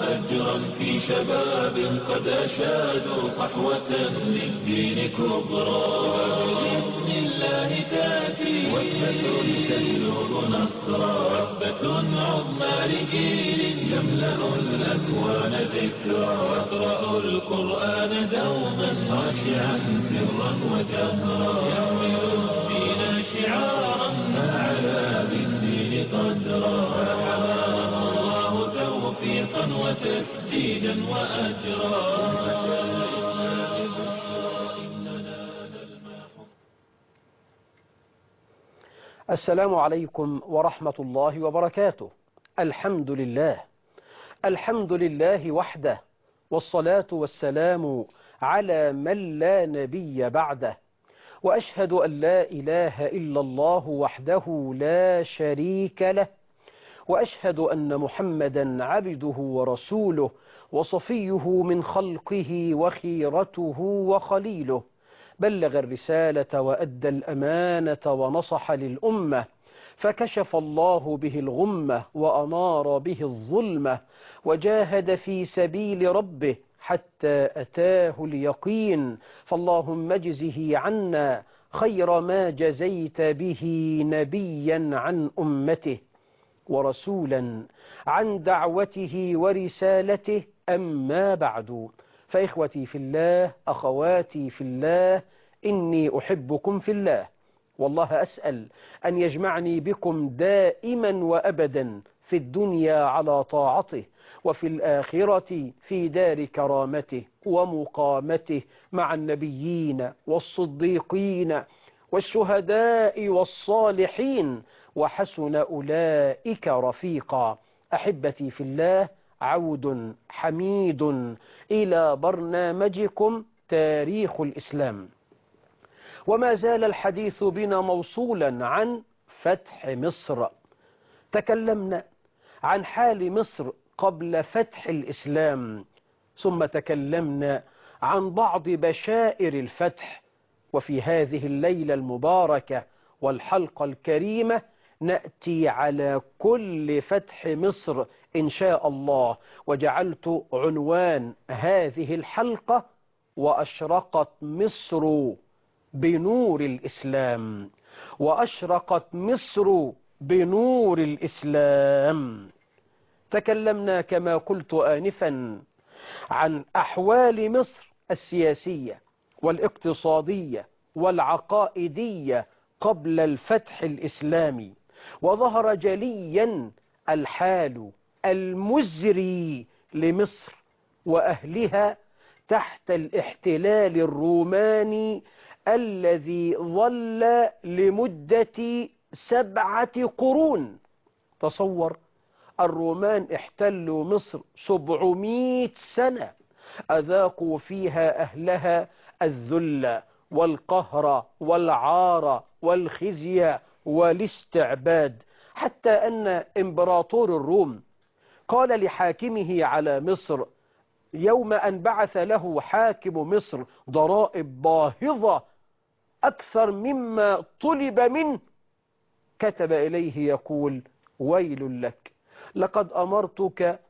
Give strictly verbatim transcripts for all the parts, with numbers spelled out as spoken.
أجرا في شباب قد أشادوا صحوة للدين كبرى. بإذن الله تأتي وثبة تجلب نصرا، وثبة عظمى لجيل يملأ الأكوان ذكرا. يقرأ القرآن دوما خاشعا سرا وجهرا، يحمل الدين شعارا فعلى بالدين قدرا. فحماه الله توفيقا وتسديدا وأجرا. أمة الإسلام بشرى إننا نلمح. السلام عليكم ورحمة الله وبركاته. الحمد لله الحمد لله وحده، والصلاة والسلام على من لا نبي بعده، وأشهد أن لا إله إلا الله وحده لا شريك له، وأشهد أن محمدا عبده ورسوله وصفيه من خلقه وخيرته وخليله. بلغ الرسالة وأدى الأمانة ونصح للأمة، فكشف الله به الغمة وأنار به الظلمة، وجاهد في سبيل ربه حتى أتاه اليقين. فاللهم اجزه عنا خير ما جزيت به نبيا عن أمته، ورسولا عن دعوته ورسالته. أما بعد، فإخوتي في الله، أخواتي في الله، إني أحبكم في الله، والله أسأل أن يجمعني بكم دائما وأبدا في الدنيا على طاعته، وفي الآخرة في دار كرامته ومقامته مع النبيين والصديقين والشهداء والصالحين، وحسن أولئك رفيقا. أحبتي في الله، عود حميد إلى برنامجكم تاريخ الإسلام، وما زال الحديث بنا موصولا عن فتح مصر. تكلمنا عن حال مصر قبل فتح الإسلام، ثم تكلمنا عن بعض بشائر الفتح. وفي هذه الليلة المباركة والحلقة الكريمة نأتي على كل فتح مصر إن شاء الله. وجعلت عنوان هذه الحلقة: وأشرقت مصر بنور الإسلام. وأشرقت مصر بنور الإسلام. تكلمنا كما قلت آنفا عن أحوال مصر السياسية والاقتصادية والعقائدية قبل الفتح الإسلامي، وظهر جليا الحال المزري لمصر وأهلها تحت الاحتلال الروماني الذي ظل لمدة سبعة قرون. تصور، الرومان احتلوا مصر سبعمائة سنة، أذاقوا فيها أهلها الذل والقهر والعار والخزي والاستعباد، حتى أن إمبراطور الروم قال لحاكمه على مصر يوم أن بعث له حاكم مصر ضرائب باهظة أكثر مما طلب منه، كتب إليه يقول: ويل لك، لقد أمرتك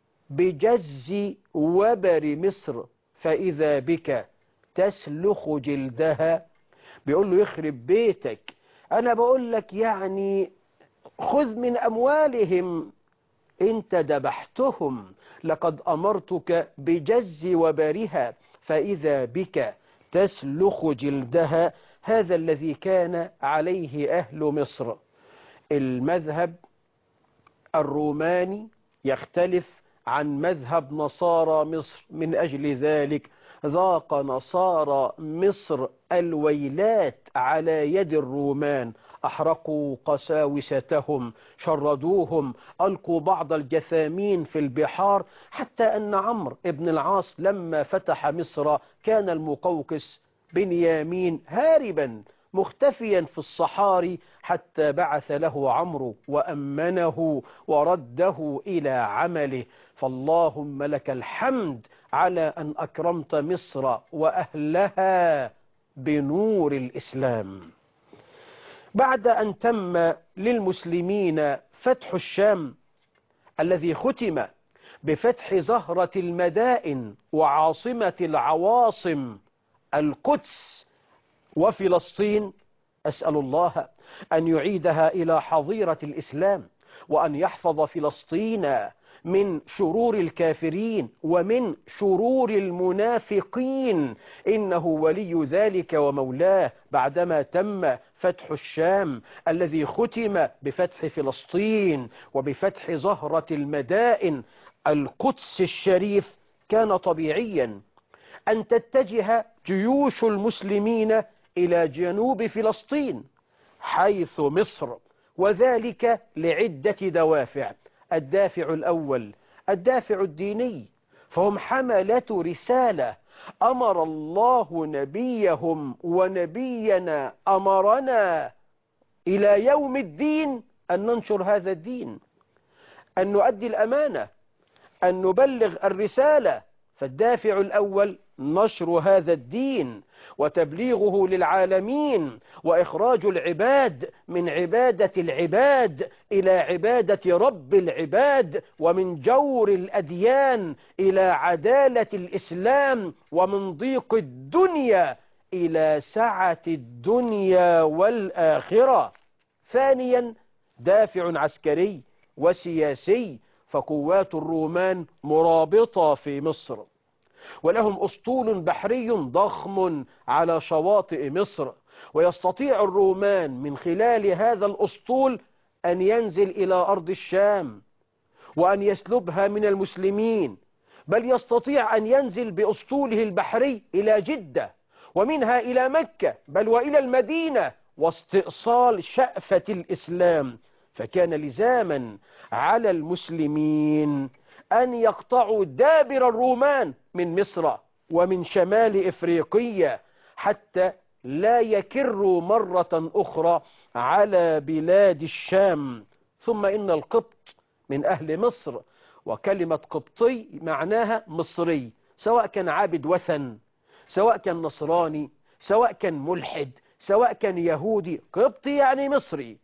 بجز وبر مصر فإذا بك تسلخ جلدها. بيقول له: يخرب بيتك، أنا بقول لك يعني خذ من أموالهم، أنت ذبحتهم. لقد أمرتك بجز وبرها فإذا بك تسلخ جلدها. هذا الذي كان عليه أهل مصر. المذهب الروماني يختلف عن مذهب نصارى مصر، من أجل ذلك ذاق نصارى مصر الويلات على يد الرومان. أحرقوا قساوستهم، شردوهم، ألقوا بعض الجثامين في البحار، حتى أن عمرو بن العاص لما فتح مصر كان المقوقس بنيامين هاربا مختفيا في الصحاري، حتى بعث له عمرو وأمنه ورده إلى عمله. فاللهم لك الحمد على أن أكرمت مصر وأهلها بنور الإسلام. بعد أن تم للمسلمين فتح الشام الذي ختم بفتح زهرة المدائن وعاصمة العواصم القدس وفلسطين، أسأل الله أن يعيدها إلى حظيرة الإسلام، وأن يحفظ فلسطين من شرور الكافرين ومن شرور المنافقين، إنه ولي ذلك ومولاه، بعدما تم فتح الشام الذي ختم بفتح فلسطين وبفتح زهرة المدائن القدس الشريف. كان طبيعيا أن تتجه جيوش المسلمين إلى جنوب فلسطين حيث مصر، وذلك لعدة دوافع. الدافع الأول الدافع الديني، فهم حملة رسالة أمر الله نبيهم ونبينا أمرنا إلى يوم الدين أن ننشر هذا الدين، أن نؤدي الأمانة، أن نبلغ الرسالة. فالدافع الأول نشر هذا الدين وتبليغه للعالمين، وإخراج العباد من عبادة العباد إلى عبادة رب العباد، ومن جور الأديان إلى عدالة الإسلام، ومن ضيق الدنيا إلى سعة الدنيا والآخرة. ثانيا دافع عسكري وسياسي، فقوات الرومان مرابطة في مصر، ولهم أسطول بحري ضخم على شواطئ مصر، ويستطيع الرومان من خلال هذا الأسطول أن ينزل إلى أرض الشام وأن يسلبها من المسلمين، بل يستطيع أن ينزل بأسطوله البحري إلى جدة ومنها إلى مكة بل وإلى المدينة، واستئصال شأفة الإسلام. فكان لزاما على المسلمين أن يقطعوا دابر الرومان من مصر ومن شمال إفريقيا حتى لا يكروا مرة أخرى على بلاد الشام. ثم إن القبط من أهل مصر، وكلمة قبطي معناها مصري، سواء كان عابد وثن، سواء كان نصراني، سواء كان ملحد، سواء كان يهودي، قبطي يعني مصري.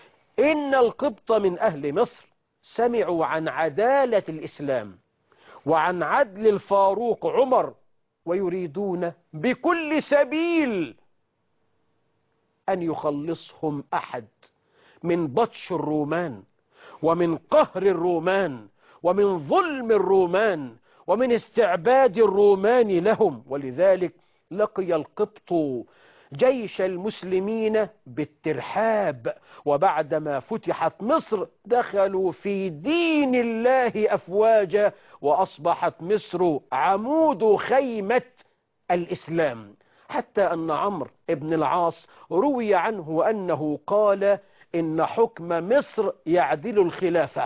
إن القبط من أهل مصر سمعوا عن عدالة الإسلام وعن عدل الفاروق عمر، ويريدون بكل سبيل أن يخلصهم أحد من بطش الرومان ومن قهر الرومان ومن ظلم الرومان ومن استعباد الرومان لهم. ولذلك لقي القبط جيش المسلمين بالترحاب، وبعدما فتحت مصر دخلوا في دين الله أفواجا، وأصبحت مصر عمود خيمة الإسلام. حتى أن عمرو بن العاص روي عنه أنه قال إن حكم مصر يعدل الخلافة،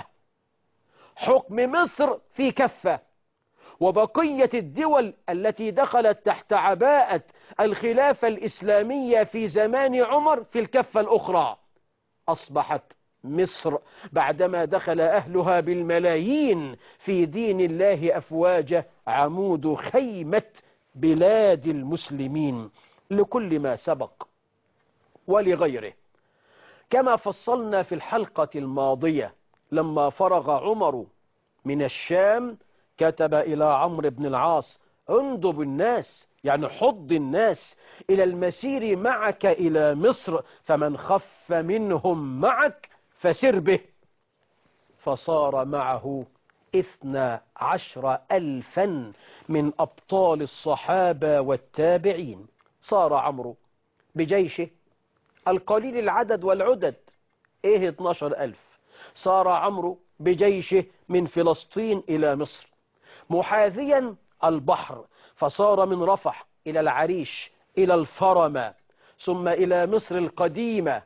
حكم مصر في كفة، وبقية الدول التي دخلت تحت عباءة الخلافة الإسلامية في زمان عمر في الكفة الأخرى. أصبحت مصر بعدما دخل أهلها بالملايين في دين الله أفواجا عمود خيمة بلاد المسلمين. لكل ما سبق ولغيره، كما فصلنا في الحلقة الماضية، لما فرغ عمر من الشام كتب إلى عمرو بن العاص: اندب الناس، يعني حض الناس إلى المسير معك إلى مصر، فمن خف منهم معك فسر به. فصار معه اثنا عشر ألفا من أبطال الصحابة والتابعين. صار عمرو بجيشه القليل العدد والعدد، ايه اتناشر ألف، صار عمرو بجيشه من فلسطين إلى مصر محاذيا البحر، فصار من رفح إلى العريش إلى الفرمة ثم إلى مصر القديمة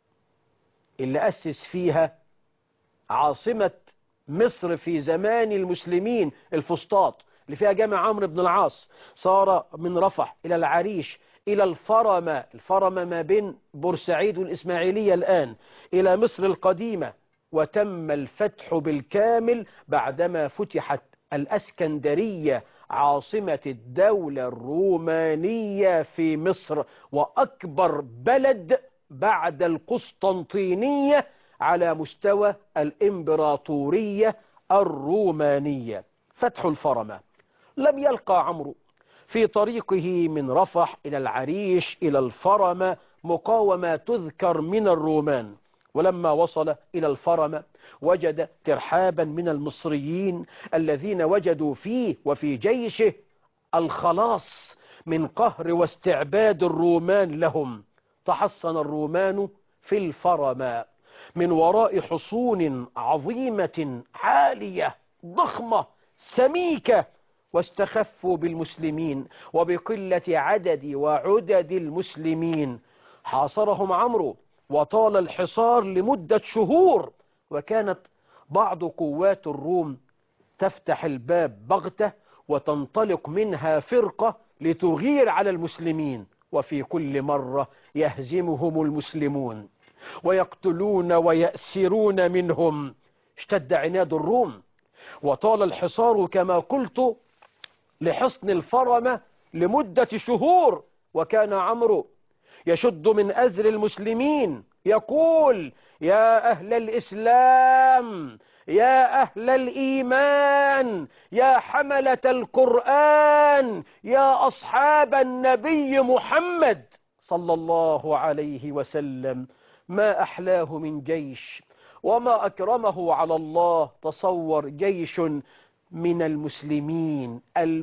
اللي أسس فيها عاصمة مصر في زمان المسلمين، الفسطاط اللي فيها جامع عمرو بن العاص. صار من رفح إلى العريش إلى الفرمة، الفرمة ما بين بورسعيد والإسماعيلية الآن، إلى مصر القديمة. وتم الفتح بالكامل بعدما فتحت الأسكندرية عاصمة الدولة الرومانية في مصر، وأكبر بلد بعد القسطنطينية على مستوى الإمبراطورية الرومانية. فتح الفرمة. لم يلقى عمرو في طريقه من رفح إلى العريش إلى الفرمة مقاومة تذكر من الرومان، ولما وصل إلى الفرمة وجد ترحابا من المصريين الذين وجدوا فيه وفي جيشه الخلاص من قهر واستعباد الرومان لهم. تحصن الرومان في الفرمة من وراء حصون عظيمة عالية ضخمة سميكة، واستخفوا بالمسلمين وبقلة عدد وعدد المسلمين. حاصرهم عمرو وطال الحصار لمدة شهور، وكانت بعض قوات الروم تفتح الباب بغتة وتنطلق منها فرقة لتغير على المسلمين، وفي كل مرة يهزمهم المسلمون ويقتلون ويأسرون منهم. اشتد عناد الروم وطال الحصار كما قلت لحصن الفرمة لمدة شهور، وكان عمرو يشد من أزر المسلمين يقول: يا أهل الإسلام، يا أهل الإيمان، يا حملة القرآن، يا أصحاب النبي محمد صلى الله عليه وسلم، ما أحلاه من جيش وما أكرمه على الله. تصور جيش من المسلمين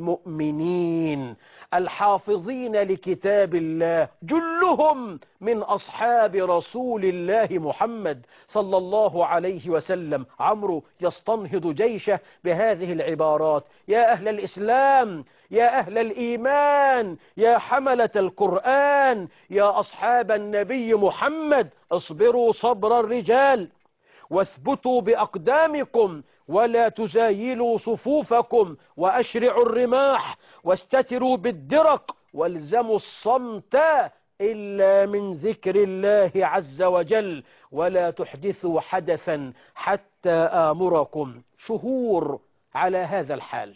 المؤمنين الحافظين لكتاب الله، جلهم من أصحاب رسول الله محمد صلى الله عليه وسلم. عمرو يستنهض جيشه بهذه العبارات: يا أهل الإسلام، يا أهل الإيمان، يا حملة القرآن، يا أصحاب النبي محمد، اصبروا صبر الرجال واثبتوا بأقدامكم ولا تزايلوا صفوفكم، وأشرعوا الرماح واستتروا بالدرق، والزموا الصمت إلا من ذكر الله عز وجل، ولا تحدثوا حدثا حتى آمركم. شهور على هذا الحال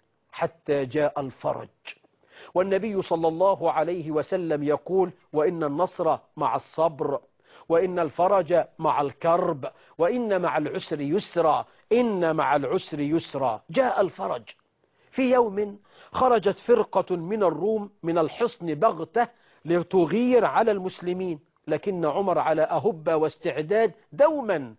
حتى جاء الفرج، والنبي صلى الله عليه وسلم يقول: وإن النصر مع الصبر، وإن الفرج مع الكرب، وإن مع العسر يسرا، إن مع العسر يسرا. جاء الفرج. في يوم خرجت فرقة من الروم من الحصن بغتة لتغير على المسلمين، لكن عمر على أهب واستعداد دوما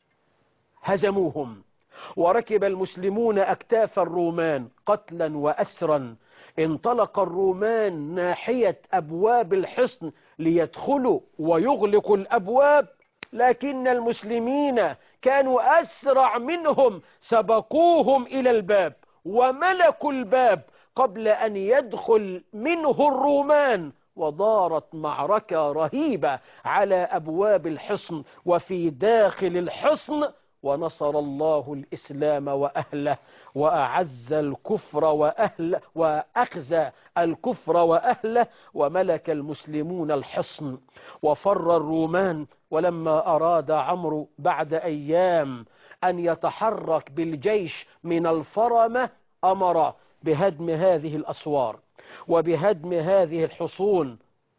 هزموهم، وركب المسلمون أكتاف الرومان قتلا وأسرا. انطلق الرومان ناحية أبواب الحصن ليدخلوا ويغلقوا الأبواب، لكن المسلمين كانوا أسرع منهم، سبقوهم إلى الباب وملكوا الباب قبل أن يدخل منه الرومان، ودارت معركة رهيبة على أبواب الحصن وفي داخل الحصن، ونصر الله الإسلام وأهله، وأعز الكفر وأهله، وأخزى الكفر وأهله، وملك المسلمون الحصن وفر الرومان. ولما أراد عمرو بعد أيام أن يتحرك بالجيش من الفرمة، أمر بهدم هذه الأسوار وبهدم هذه الحصون،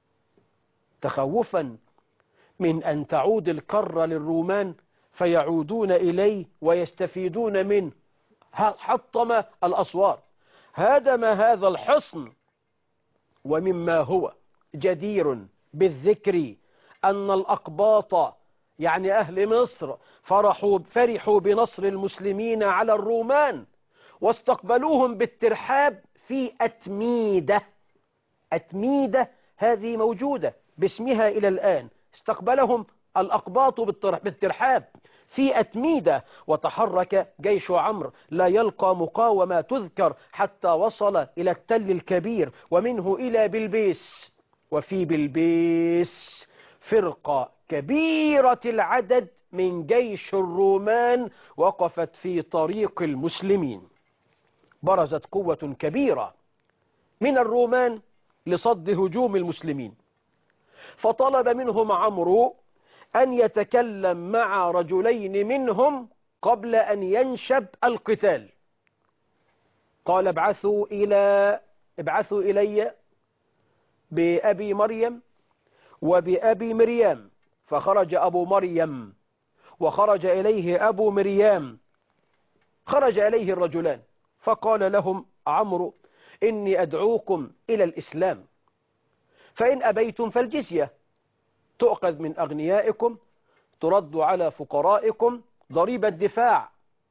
تخوفا من أن تعود الكرة للرومان فيعودون إليه ويستفيدون منه. حطم الأسوار، هدم هذا الحصن. ومما هو جدير بالذكر أن الأقباط يعني أهل مصر فرحوا, فرحوا بنصر المسلمين على الرومان، واستقبلوهم بالترحاب في أتميدة. أتميدة هذه موجودة باسمها إلى الآن. استقبلهم الأقباط بالترحاب في أتميدة، وتحرك جيش عمرو لا يلقى مقاومة تذكر حتى وصل إلى التل الكبير، ومنه إلى بلبيس. وفي بلبيس فرقة كبيرة العدد من جيش الرومان وقفت في طريق المسلمين. برزت قوة كبيرة من الرومان لصد هجوم المسلمين، فطلب منهم عمرو أن يتكلم مع رجلين منهم قبل أن ينشب القتال. قال: ابعثوا إلى ابعثوا إلي بأبي مريم وبأبي مريم. فخرج أبو مريم وخرج إليه أبو مريم، خرج إليه الرجلان فقال لهم عمرو إني أدعوكم إلى الإسلام، فإن أبيتم فالجزية تؤخذ من أغنيائكم ترد على فقرائكم ضريبة الدفاع،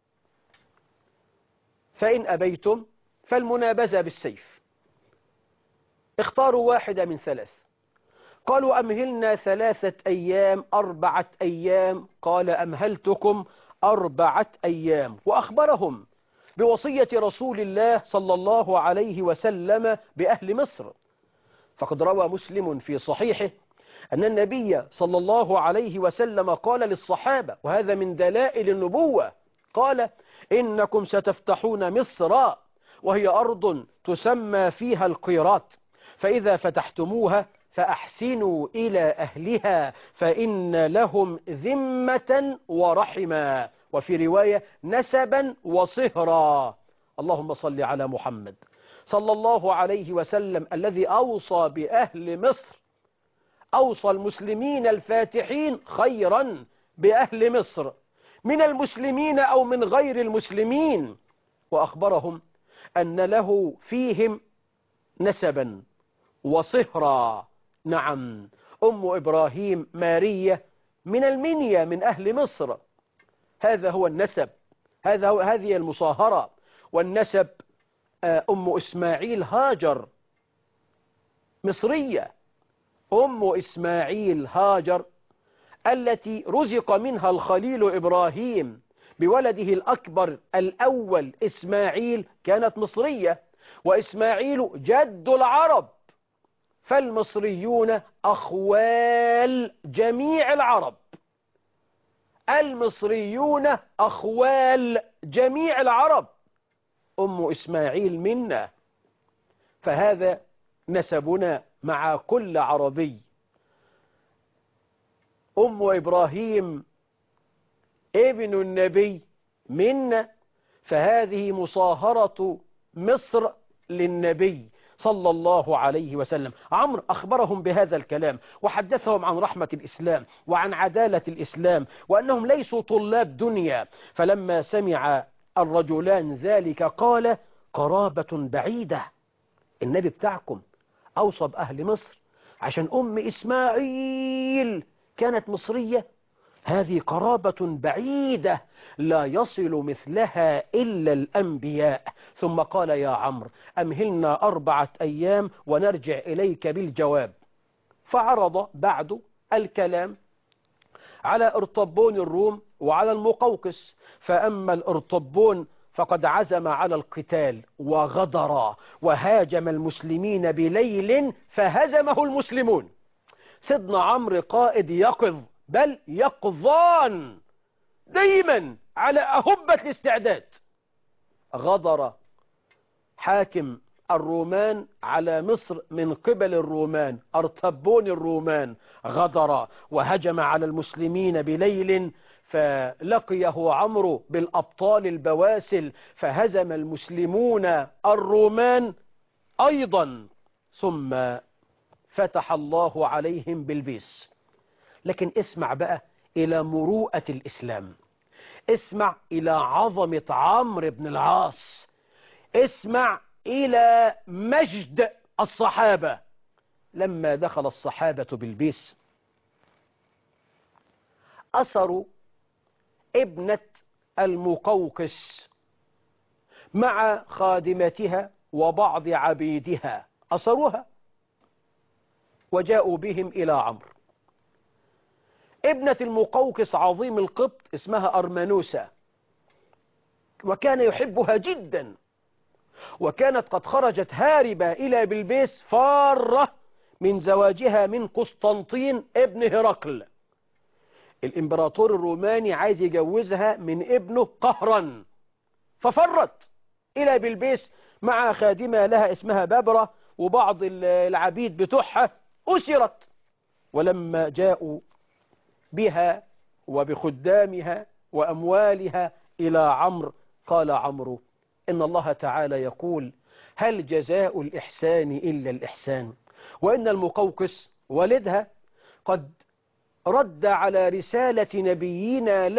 فإن أبيتم فالمنابزة بالسيف. اختاروا واحدة من ثلاث، قالوا أمهلنا ثلاثة أيام أربعة أيام، قال أمهلتكم أربعة أيام، وأخبرهم بوصية رسول الله صلى الله عليه وسلم بأهل مصر. فقد روى مسلم في صحيحه أن النبي صلى الله عليه وسلم قال للصحابة، وهذا من دلائل النبوة، قال إنكم ستفتحون مصر وهي أرض تسمى فيها القيراط، فإذا فتحتموها فأحسنوا إلى أهلها فإن لهم ذمة ورحما، وفي رواية نسبا وصهرا. اللهم صل على محمد صلى الله عليه وسلم الذي أوصى بأهل مصر، أوصى المسلمين الفاتحين خيرا بأهل مصر من المسلمين أو من غير المسلمين، وأخبرهم أن له فيهم نسبا وصهرا. نعم، أم إبراهيم مارية من المنيا من أهل مصر، هذا هو النسب، هذا هو هذه المصاهرة. والنسب أم إسماعيل هاجر مصرية، أم إسماعيل هاجر التي رزق منها الخليل إبراهيم بولده الأكبر الأول إسماعيل كانت مصرية، وإسماعيل جد العرب، فالمصريون أخوال جميع العرب، المصريون أخوال جميع العرب، أم إسماعيل منا، فهذا نسبنا مع كل عربي. أم إبراهيم ابن النبي منا، فهذه مصاهرة مصر للنبي صلى الله عليه وسلم. عمرو أخبرهم بهذا الكلام وحدثهم عن رحمة الإسلام وعن عدالة الإسلام وأنهم ليسوا طلاب دنيا. فلما سمع الرجلان ذلك قال قرابة بعيدة، النبي بتاعكم أوصى بأهل مصر عشان أم إسماعيل كانت مصرية، هذه قرابة بعيدة لا يصل مثلها إلا الأنبياء. ثم قال يا عمرو أمهلنا أربعة أيام ونرجع إليك بالجواب. فعرض بعد الكلام على أرطبون الروم وعلى المقوقس، فأما الأرطبون فقد عزم على القتال وغدر وهاجم المسلمين بليل فهزمه المسلمون. سيدنا عمرو قائد يقظ، بل يقظان دايما على أهبة الاستعداد. غدر حاكم الرومان على مصر من قبل الرومان، أرطبون الرومان غدر وهجم على المسلمين بليل، فلقيه عمرو بالأبطال البواسل فهزم المسلمون الرومان أيضا، ثم فتح الله عليهم بالبيس. لكن اسمع بقى إلى مروءة الإسلام، اسمع إلى عظمة عمرو بن العاص، اسمع إلى مجد الصحابة. لما دخل الصحابة بالبيس أسروا ابنة المقوقس مع خادمتها وبعض عبيدها، أسروها وجاءوا بهم إلى عمرو. ابنة المقوقس عظيم القبط اسمها أرمنوسة، وكان يحبها جدا، وكانت قد خرجت هاربة إلى بلبيس فارة من زواجها من قسطنطين ابن هرقل. الإمبراطور الروماني عايز يجوزها من ابنه قهرا، ففرت إلى بلبيس مع خادمة لها اسمها بابرة وبعض العبيد بتوعها، أسرت. ولما جاءوا بها وبخدامها وأموالها إلى عمرو قال عمرو إن الله تعالى يقول هل جزاء الإحسان إلا الإحسان، وإن المقوقس والدها قد رد على رسالة نبينا له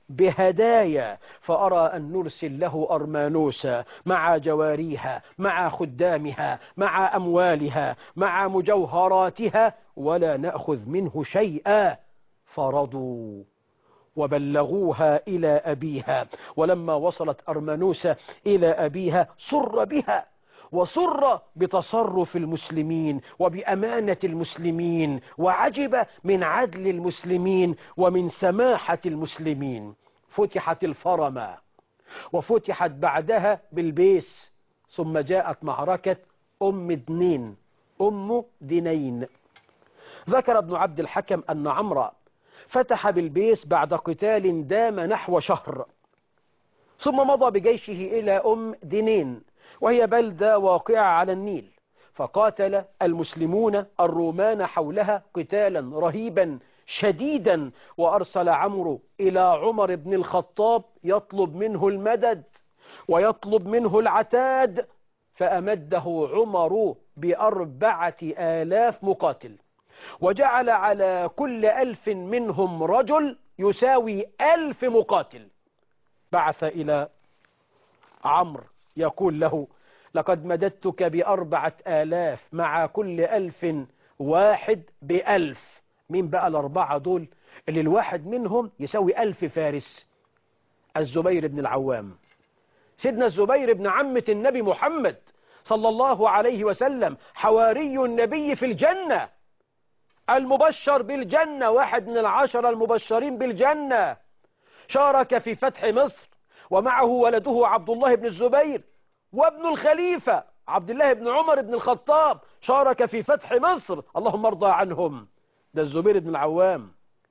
بهدايا، فأرى أن نرسل له أرمانوسا مع جواريها مع خدامها مع أموالها مع مجوهراتها ولا نأخذ منه شيئا. فرضوا وبلغوها إلى أبيها، ولما وصلت أرمانوسا إلى أبيها سر بها وسر بتصرف المسلمين وبأمانة المسلمين، وعجب من عدل المسلمين ومن سماحة المسلمين. فتحت الفرمة وفتحت بعدها بالبيس، ثم جاءت معركة أم دنين أم دنين. ذكر ابن عبد الحكم أن عمرو فتح بالبيس بعد قتال دام نحو شهر، ثم مضى بجيشه إلى أم دنين وهي بلدة واقعة على النيل، فقاتل المسلمون الرومان حولها قتالا رهيبا شديدا، وأرسل عمرو إلى عمر بن الخطاب يطلب منه المدد ويطلب منه العتاد، فأمده عمر بأربعة آلاف مقاتل، وجعل على كل ألف منهم رجل يساوي ألف مقاتل. بعث إلى عمرو يقول له: لقد مددتك بأربعة آلاف مع كل ألف واحد بألف. مين بقى الأربعة دول اللي الواحد منهم يساوي ألف فارس؟ الزبير بن العوام، سيدنا الزبير بن عمة النبي محمد صلى الله عليه وسلم، حواري النبي في الجنة، المبشر بالجنة، واحد من العشرة المبشرين بالجنة، شارك في فتح مصر ومعه ولده عبد الله بن الزبير، وابن الخليفة عبد الله بن عمر بن الخطاب شارك في فتح مصر، اللهم ارضى عنهم. ده الزبير بن العوام.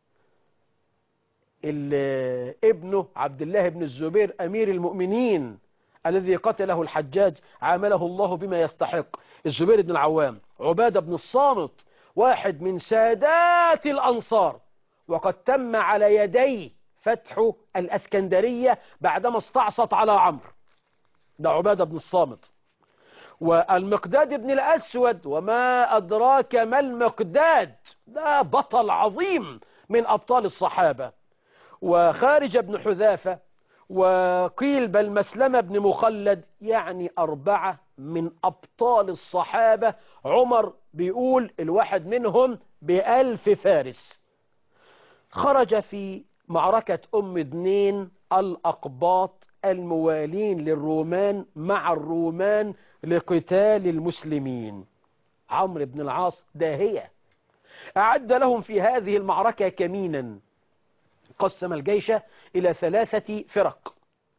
ابنه عبد الله بن الزبير أمير المؤمنين الذي قتله الحجاج عامله الله بما يستحق. الزبير بن العوام. عبادة بن الصامت، واحد من سادات الأنصار، وقد تم على يديه فتح الأسكندرية بعدما استعصت على عمرو. ده عبادة بن الصامت. والمقداد بن الأسود، وما أدراك ما المقداد، ده بطل عظيم من أبطال الصحابة. وخارج بن حذافة، وقيل بل مسلمة بن مخلد، يعني أربعة من أبطال الصحابة. عمر بيقول الواحد منهم بألف فارس. خرج في معركة أم دنين الأقباط الموالين للرومان مع الرومان لقتال المسلمين. عمرو بن العاص داهية، أعد لهم في هذه المعركة كمينا. قسم الجيش إلى ثلاثة فرق،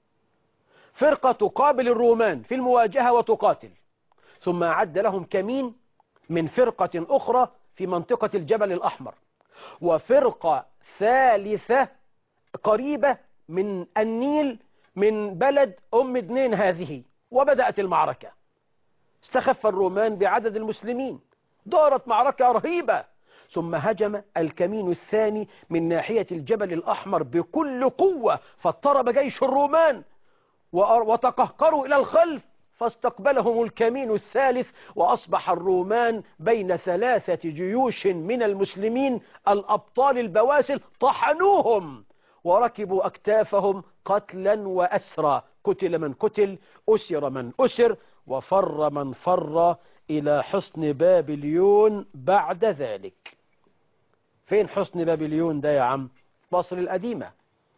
فرقة تقابل الرومان في المواجهة وتقاتل، ثم أعد لهم كمين من فرقة أخرى في منطقة الجبل الأحمر، وفرقة ثالثة قريبة من النيل من بلد أم دنين هذه. وبدأت المعركة، استخف الرومان بعدد المسلمين، دارت معركة رهيبة، ثم هجم الكمين الثاني من ناحية الجبل الأحمر بكل قوة، فاضطرب جيش الرومان وتقهقروا إلى الخلف، فاستقبلهم الكمين الثالث، وأصبح الرومان بين ثلاثة جيوش من المسلمين الأبطال البواسل، طحنوهم وركبوا أكتافهم قتلا وأسرى، قتل من قتل، أسر من أسر، وفر من فر إلى حصن بابليون بعد ذلك. فين حصن بابليون ده يا عم؟ مصر القديمة،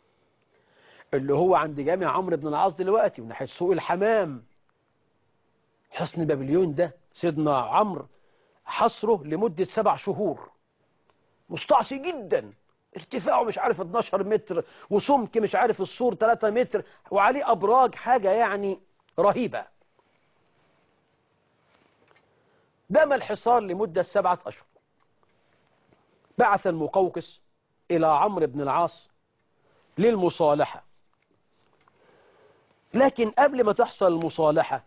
اللي هو عند جامع عمرو بن العاص دلوقتي من ناحية سوق الحمام. حصن بابليون ده سيدنا عمرو حصره لمدة سبع شهور، مستعصي جدا، ارتفاعه مش عارف اتناشر متر، وسمك مش عارف السور ثلاثة متر، وعليه أبراج، حاجة يعني رهيبة. دام الحصار لمدة سبعة أشهر. بعث المقوقس إلى عمرو بن العاص للمصالحة، لكن قبل ما تحصل المصالحة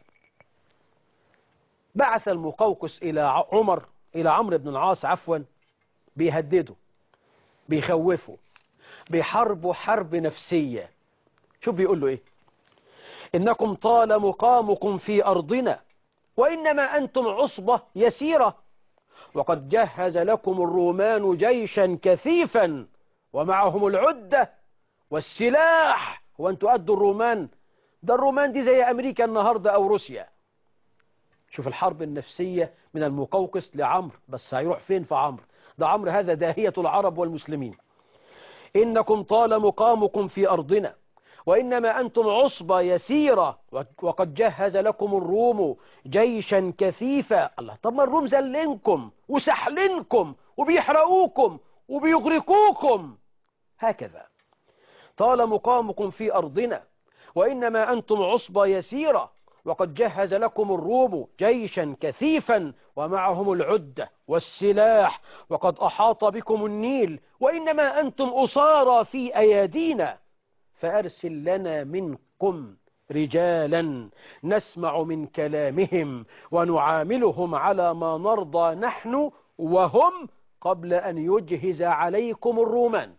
بعث المقوقس إلى عمر إلى عمرو بن العاص عفوا بيهدده، بيخوفه، بحرب حرب نفسية. شوف بيقول له إيه: إنكم طال مقامكم في أرضنا، وإنما أنتم عصبة يسيرة، وقد جهز لكم الرومان جيشا كثيفا ومعهم العدة، والسلاح. وأنتوا قدوا الرومان؟ ده الرومان دي زي أمريكا النهاردة أو روسيا. شوف الحرب النفسية من المقوقس لعمرو، بس هيروح فين في عمرو؟ ده عمرو هذا داهية العرب والمسلمين. إنكم طال مقامكم في أرضنا وإنما أنتم عصبة يسيرة وقد جهز لكم الروم جيشا كثيفا. الله، طب ما الروم زلنكم وسحلنكم وبيحرقوكم وبيغرقوكم. هكذا طال مقامكم في أرضنا وإنما أنتم عصبة يسيرة وقد جهز لكم الروم جيشا كثيفا ومعهم العدة والسلاح وقد أحاط بكم النيل وإنما أنتم أصارى في أيادينا. فأرسل لنا منكم رجالا نسمع من كلامهم ونعاملهم على ما نرضى نحن وهم قبل أن يجهز عليكم الرومان.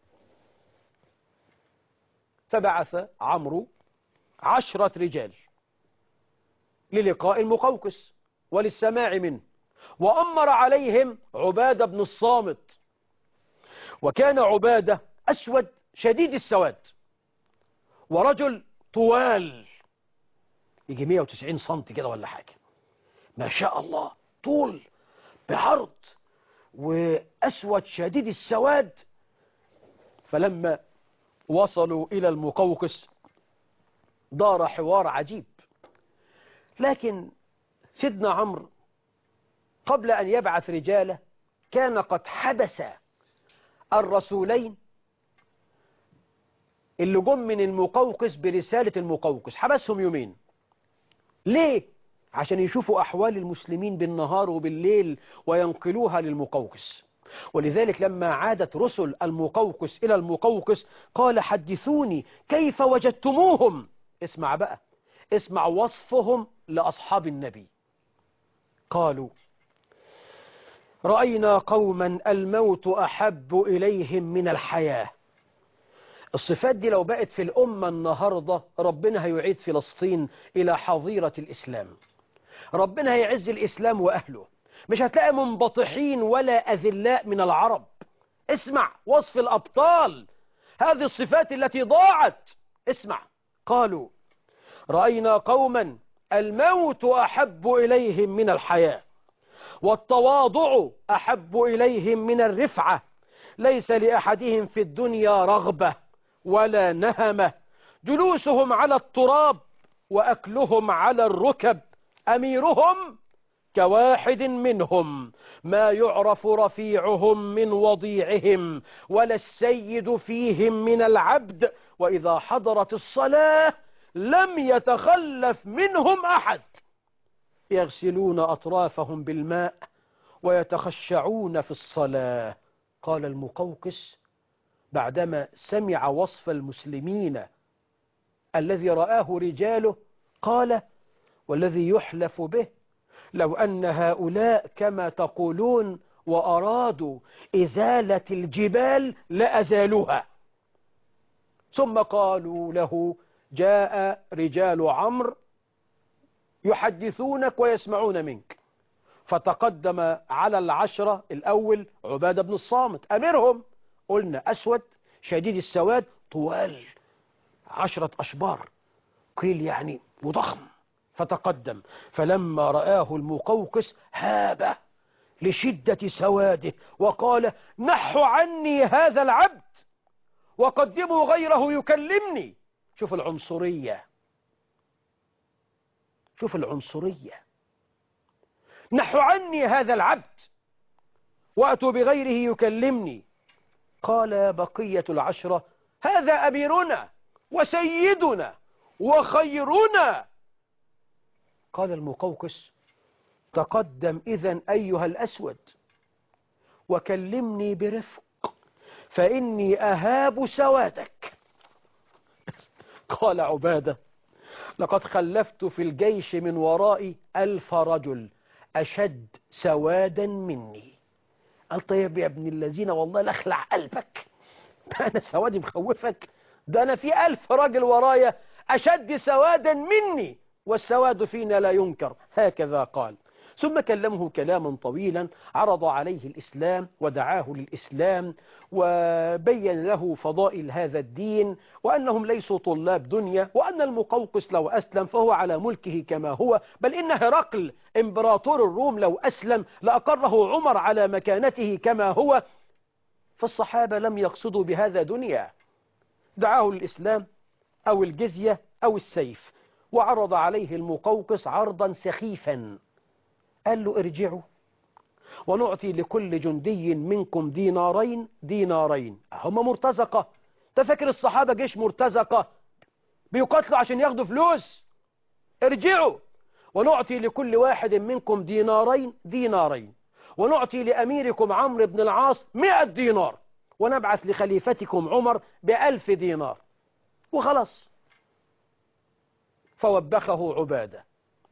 فبعث عمرو عشرة رجال للقاء المقوقس وللسماع منه، وأمر عليهم عبادة بن الصامت. وكان عبادة أسود شديد السواد ورجل طوال يجي مئة وتسعين سنتي كده ولا حاجة، ما شاء الله، طول بعرض وأسود شديد السواد. فلما وصلوا إلى المقوقس دار حوار عجيب. لكن سيدنا عمرو قبل أن يبعث رجاله كان قد حبس الرسولين اللي جم من المقوقس برسالة المقوقس، حبسهم يومين. ليه؟ عشان يشوفوا أحوال المسلمين بالنهار وبالليل وينقلوها للمقوقس. ولذلك لما عادت رسل المقوقس إلى المقوقس قال حدثوني كيف وجدتموهم. اسمع بقى، اسمع وصفهم لأصحاب النبي. قالوا رأينا قوما الموت أحب إليهم من الحياة. الصفات دي لو بقت في الأمة النهاردة ربنا هيعيد فلسطين إلى حظيرة الإسلام، ربنا هيعز الإسلام وأهله، مش هتلاقي منبطحين ولا أذلاء من العرب. اسمع وصف الأبطال، هذه الصفات التي ضاعت. اسمع، قالوا رأينا قوما الموت أحب إليهم من الحياة والتواضع أحب إليهم من الرفعة، ليس لأحدهم في الدنيا رغبة ولا نهمة، جلوسهم على التراب وأكلهم على الركب، أميرهم كواحد منهم، ما يعرف رفيعهم من وضيعهم ولا السيد فيهم من العبد، وإذا حضرت الصلاة لم يتخلف منهم أحد، يغسلون أطرافهم بالماء ويتخشعون في الصلاة. قال المقوقس بعدما سمع وصف المسلمين الذي رآه رجاله، قال والذي يحلف به لو أن هؤلاء كما تقولون وأرادوا إزالة الجبال لأزالوها. ثم قالوا له جاء رجال عمرو يحدثونك ويسمعون منك. فتقدم على العشرة الأول عبادة بن الصامت أميرهم، قلنا أسود شديد السواد طوال عشرة أشبار، قيل يعني وضخم. فتقدم فلما رآه المقوقس هاب لشدة سواده وقال نحوا عني هذا العبد وقدموا غيره يكلمني. شوف العنصرية، شوف العنصرية، نحوا عني هذا العبد وأتوا بغيره يكلمني. قال بقية العشرة هذا أميرنا وسيدنا وخيرنا. قال المقوقس تقدم إذن أيها الأسود وكلمني برفق فإني أهاب سوادك. قال عبادة لقد خلفت في الجيش من ورائي ألف رجل أشد سوادا مني. قال طيب يا ابن الذين والله لأخلع قلبك، أنا سوادي مخوفك؟ ده أنا في ألف رجل ورايا أشد سوادا مني والسواد فينا لا ينكر. هكذا قال. ثم كلمه كلاما طويلا، عرض عليه الإسلام ودعاه للإسلام، وبين له فضائل هذا الدين، وأنهم ليسوا طلاب دنيا، وأن المقوقس لو أسلم فهو على ملكه كما هو، بل إن هرقل إمبراطور الروم لو أسلم لأقره عمر على مكانته كما هو. فالصحابة لم يقصدوا بهذا دنيا، دعاه للإسلام أو الجزية أو السيف، وعرض عليه المقوقس عرضا سخيفا، قال له ارجعوا ونعطي لكل جندي منكم دينارين دينارين. هم مرتزقة، تفكر الصحابة جيش مرتزقة بيقاتلوا عشان ياخدوا فلوس؟ ارجعوا ونعطي لكل واحد منكم دينارين دينارين، ونعطي لأميركم عمرو بن العاص مئة دينار، ونبعث لخليفتكم عمر بألف دينار، وخلاص. فوبخه عبادة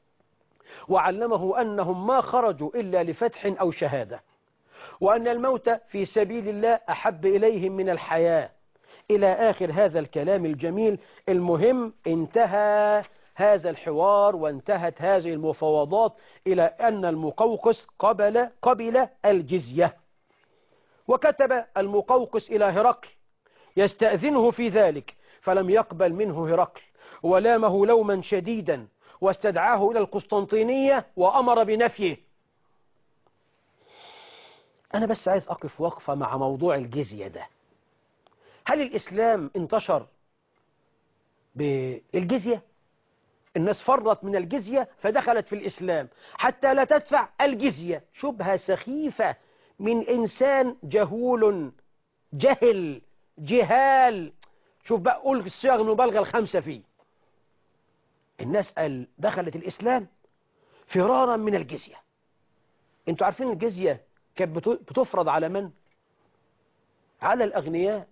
وعلمه أنهم ما خرجوا إلا لفتح أو شهادة، وأن الموت في سبيل الله أحب إليهم من الحياة، إلى آخر هذا الكلام الجميل. المهم انتهى هذا الحوار وانتهت هذه المفاوضات إلى أن المقوقس قبل قبل الجزية. وكتب المقوقس إلى هرقل يستأذنه في ذلك، فلم يقبل منه هرقل، ولامه لوما شديدا، واستدعاه إلى القسطنطينية وأمر بنفيه. أنا بس عايز أقف وقفة مع موضوع الجزية ده. هل الإسلام انتشر بالجزية؟ الناس فرت من الجزية فدخلت في الإسلام حتى لا تدفع الجزية. شبهة سخيفة من إنسان جهول جهل جهال. شوف بقى، قول الصيغ المبالغة الخمسة فيه. الناس قال دخلت الإسلام فرارا من الجزية. انتوا عارفين الجزية كانت بتفرض على من؟ على الأغنياء.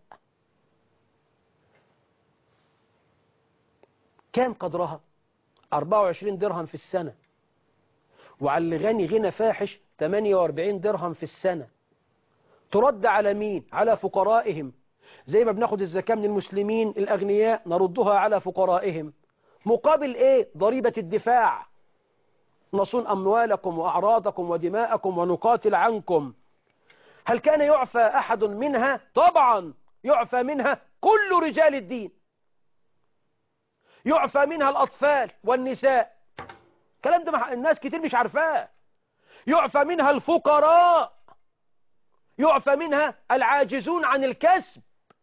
كان قدرها أربعة وعشرين درهم في السنة، وعلى اللي غني غنى فاحش ثمانية وأربعين درهم في السنة. ترد على مين؟ على فقرائهم. زي ما بناخد الزكاة من المسلمين الأغنياء نردها على فقرائهم. مقابل إيه؟ ضريبة الدفاع. نصون أموالكم وأعراضكم ودماءكم ونقاتل عنكم. هل كان يعفى أحد منها؟ طبعا يعفى منها كل رجال الدين، يعفى منها الأطفال والنساء. الكلام ده الناس كتير مش عارفاه. يعفى منها الفقراء، يعفى منها العاجزون عن الكسب.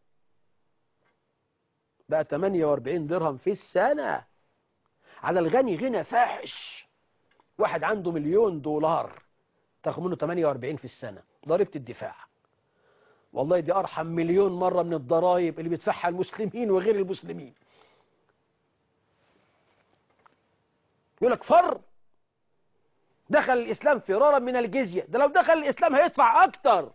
بقى ثمانية وأربعين درهم في السنة على الغني غنى فاحش. واحد عنده مليون دولار تاخد منه ثمانية وأربعين في السنة ضريبة الدفاع. والله دي أرحم مليون مرة من الضرائب اللي بيدفعها المسلمين وغير المسلمين. يقول لك فر دخل الإسلام فرارا من الجزية. ده لو دخل الإسلام هيدفع أكتر.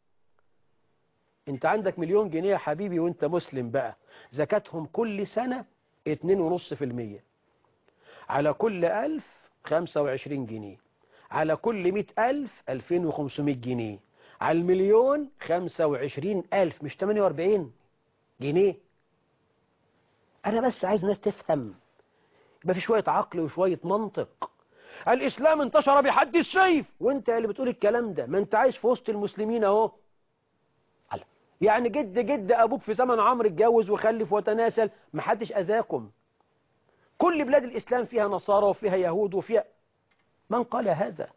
انت عندك مليون جنيه يا حبيبي وانت مسلم بقى، زكاتهم كل سنة اتنين ونص في المية، على كل ألف خمسة وعشرين جنيه، على كل مئة ألف ألفين وخمسمائة جنيه، على المليون خمسة وعشرين ألف، مش ثمانية وأربعين جنيه. أنا بس عايز ناس تفهم، يبقى في شوية عقل وشوية منطق. الإسلام انتشر بحد السيف، وانت اللي بتقول الكلام ده، ما انت عايش في وسط المسلمين اهو. يعني جد جد أبوك في زمن عمرو اتجوز وخلف وتناسل، ما حدش أذاكم. كل بلاد الإسلام فيها نصارى وفيها يهود وفيها، من قال هذا؟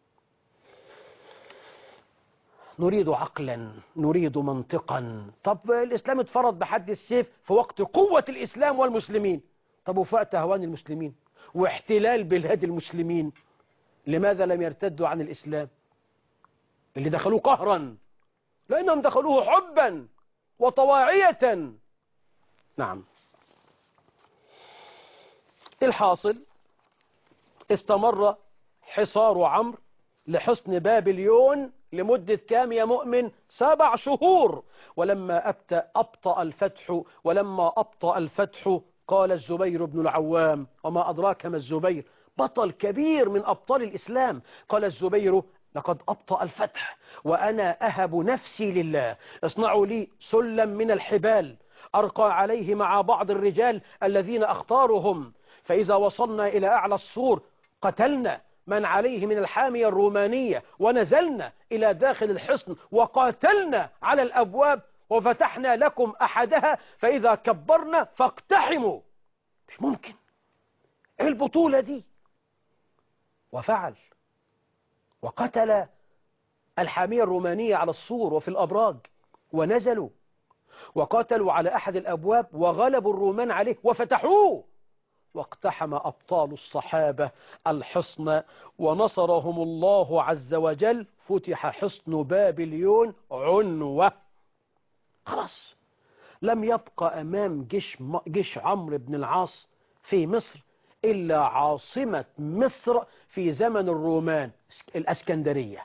نريد عقلا، نريد منطقا. طب الإسلام اتفرض بحد السيف في وقت قوة الإسلام والمسلمين، طب وفاء هوان المسلمين واحتلال بلاد المسلمين، لماذا لم يرتدوا عن الإسلام؟ اللي دخلوه قهرا، لأنهم دخلوه حبا وطواعية. نعم. الحاصل استمر حصار عمرو لحصن بابليون لمدة كام يا مؤمن؟ سبع شهور. ولما أبت أبطأ الفتح ولما أبطأ الفتح قال الزبير بن العوام، وما أدراك ما الزبير، بطل كبير من أبطال الإسلام، قال الزبير لقد أبطأ الفتح وأنا أهب نفسي لله، اصنعوا لي سلم من الحبال أرقى عليه مع بعض الرجال الذين أختارهم، فإذا وصلنا إلى أعلى السور قتلنا من عليه من الحامية الرومانية ونزلنا إلى داخل الحصن وقاتلنا على الأبواب وفتحنا لكم أحدها فإذا كبرنا فاقتحموا. مش ممكن، إيه البطولة دي؟ وفعل وقتل الحامية الرومانية على السور وفي الأبراج، ونزلوا وقاتلوا على أحد الأبواب وغلبوا الرومان عليه وفتحوه، واقتحم أبطال الصحابة الحصن ونصرهم الله عز وجل. فتح حصن بابليون عنوة. خلاص لم يبقى أمام جيش, جيش عمرو بن العاص في مصر إلا عاصمة مصر في زمن الرومان، الأسكندرية.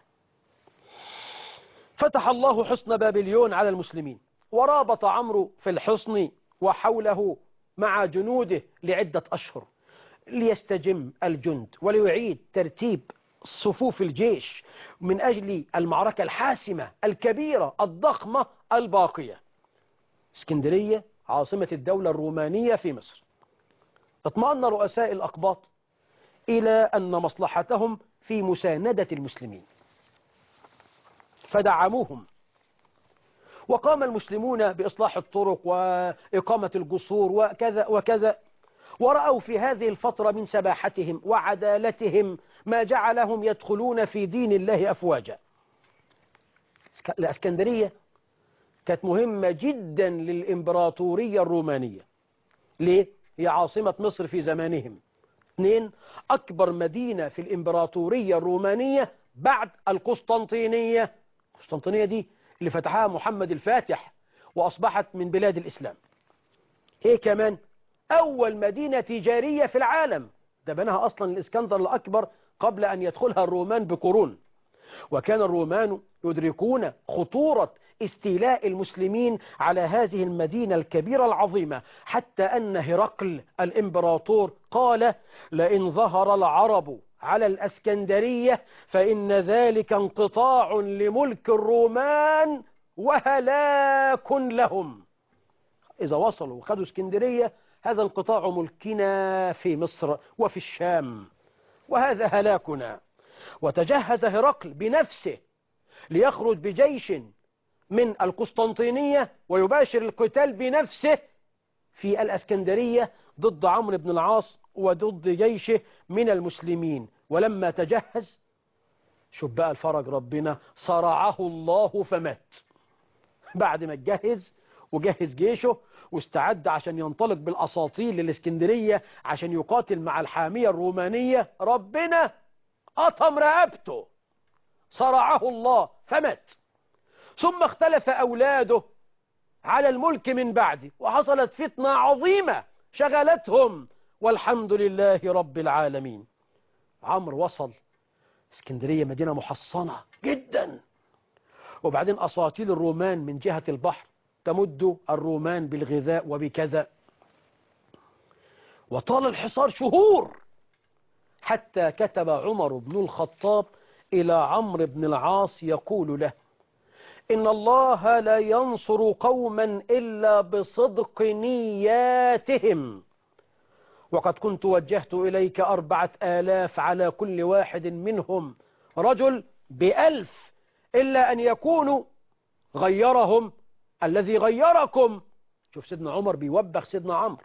فتح الله حصن بابليون على المسلمين، ورابط عمرو في الحصن وحوله مع جنوده لعدة أشهر ليستجم الجند وليعيد ترتيب صفوف الجيش من أجل المعركة الحاسمة الكبيرة الضخمة الباقية. اسكندرية عاصمة الدولة الرومانية في مصر. اطمأن رؤساء الأقباط إلى أن مصلحتهم في مساندة المسلمين فدعموهم، وقام المسلمون بإصلاح الطرق وإقامة الجسور وكذا وكذا، ورأوا في هذه الفترة من سباحتهم وعدالتهم ما جعلهم يدخلون في دين الله أفواجا. الإسكندرية كانت مهمة جدا للإمبراطورية الرومانية. ليه؟ هي عاصمة مصر في زمانهم. اثنين، أكبر مدينة في الإمبراطورية الرومانية بعد القسطنطينية. القسطنطينية دي اللي فتحها محمد الفاتح وأصبحت من بلاد الإسلام. هي كمان أول مدينة تجارية في العالم، ده بناها أصلا الإسكندر الأكبر قبل أن يدخلها الرومان بقرون. وكان الرومان يدركون خطورة استيلاء المسلمين على هذه المدينة الكبيرة العظيمة، حتى أن هرقل الإمبراطور قال: لئن ظهر العرب على الأسكندرية فإن ذلك انقطاع لملك الرومان وهلاك لهم. إذا وصلوا وخدوا اسكندرية هذا انقطاع ملكنا في مصر وفي الشام، وهذا هلاكنا. وتجهز هرقل بنفسه ليخرج بجيش من القسطنطينية ويباشر القتال بنفسه في الأسكندرية ضد عمرو بن العاص وضد جيشه من المسلمين. ولما تجهز، شوف بقى الفرج ربنا، صرعه الله فمات. بعد ما تجهز وجهز جيشه واستعد عشان ينطلق بالأساطيل للإسكندرية عشان يقاتل مع الحامية الرومانية، ربنا أطم رقبته، صرعه الله فمات. ثم اختلف أولاده على الملك من بعده، وحصلت فتنة عظيمة شغلتهم، والحمد لله رب العالمين. عمرو وصل اسكندرية مدينة محصنة جدا، وبعدين أساطيل الرومان من جهة البحر تمد الرومان بالغذاء وبكذا، وطال الحصار شهور حتى كتب عمر بن الخطاب إلى عمرو بن العاص يقول له: إن الله لا ينصر قوما إلا بصدق نياتهم، وقد كنت وجهت إليك أربعة آلاف على كل واحد منهم رجل بألف، إلا أن يكونوا غيرهم الذي غيركم. شوف سيدنا عمر بيوبخ سيدنا عمرو: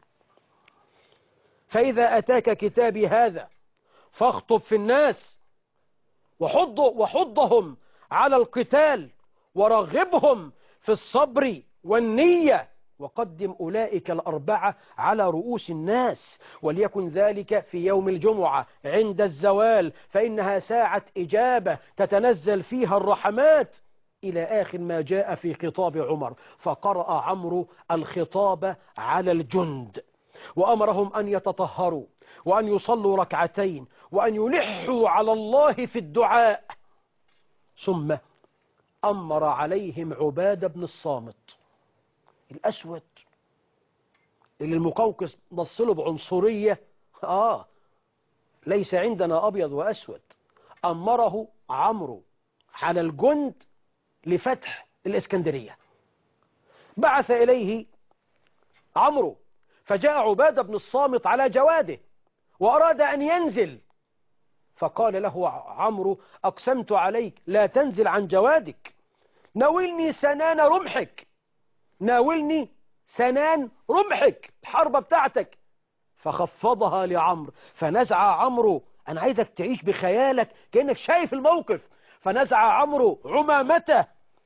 فإذا أتاك كتابي هذا فاخطب في الناس وحض وحضهم على القتال ورغبهم في الصبر والنية، وقدم أولئك الأربعة على رؤوس الناس، وليكن ذلك في يوم الجمعة عند الزوال، فإنها ساعة إجابة تتنزل فيها الرحمات، إلى آخر ما جاء في خطاب عمر. فقرأ عمرو الخطاب على الجند وأمرهم أن يتطهروا وأن يصلوا ركعتين وأن يلحوا على الله في الدعاء. ثم أمر عليهم عبادة بن الصامت الأسود اللي المقوقس نصله بعنصرية، آه ليس عندنا أبيض وأسود. أمره عمرو على الجند لفتح الإسكندرية. بعث إليه عمرو فجاء عبادة بن الصامت على جواده وأراد أن ينزل، فقال له عمرو أقسمت عليك لا تنزل عن جوادك، ناولني سنان رمحك، ناولني سنان رمحك الحربة بتاعتك. فخفضها لعمرو، فنزع عمرو، أنا عايزك تعيش بخيالك كأنك شايف الموقف، فنزع عمرو عمامته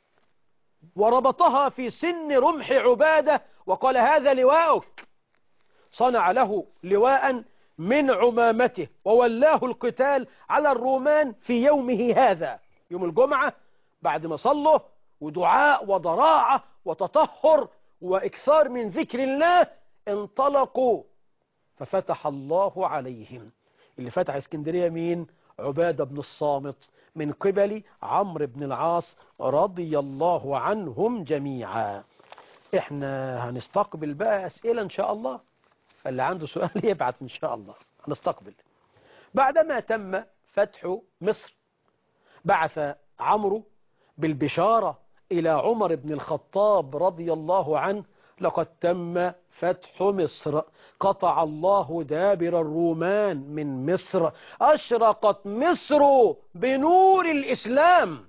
وربطها في سن رمح عبادة وقال هذا لواءك. صنع له لواء من عمامته وولاه القتال على الرومان في يومه هذا، يوم الجمعة، بعد ما صلوا ودعاء وضراعة وتطهر وإكثار من ذكر الله انطلقوا، ففتح الله عليهم. اللي فتح اسكندرية مين؟ عبادة بن الصامت من قبل عمرو بن العاص رضي الله عنهم جميعا. احنا هنستقبل بقى أسئلة إن شاء الله، اللي عنده سؤال يبعث إن شاء الله هنستقبل. بعدما تم فتح مصر بعث عمرو بالبشارة إلى عمر بن الخطاب رضي الله عنه لقد تم فتح مصر، قطع الله دابر الرومان من مصر، أشرقت مصر بنور الإسلام.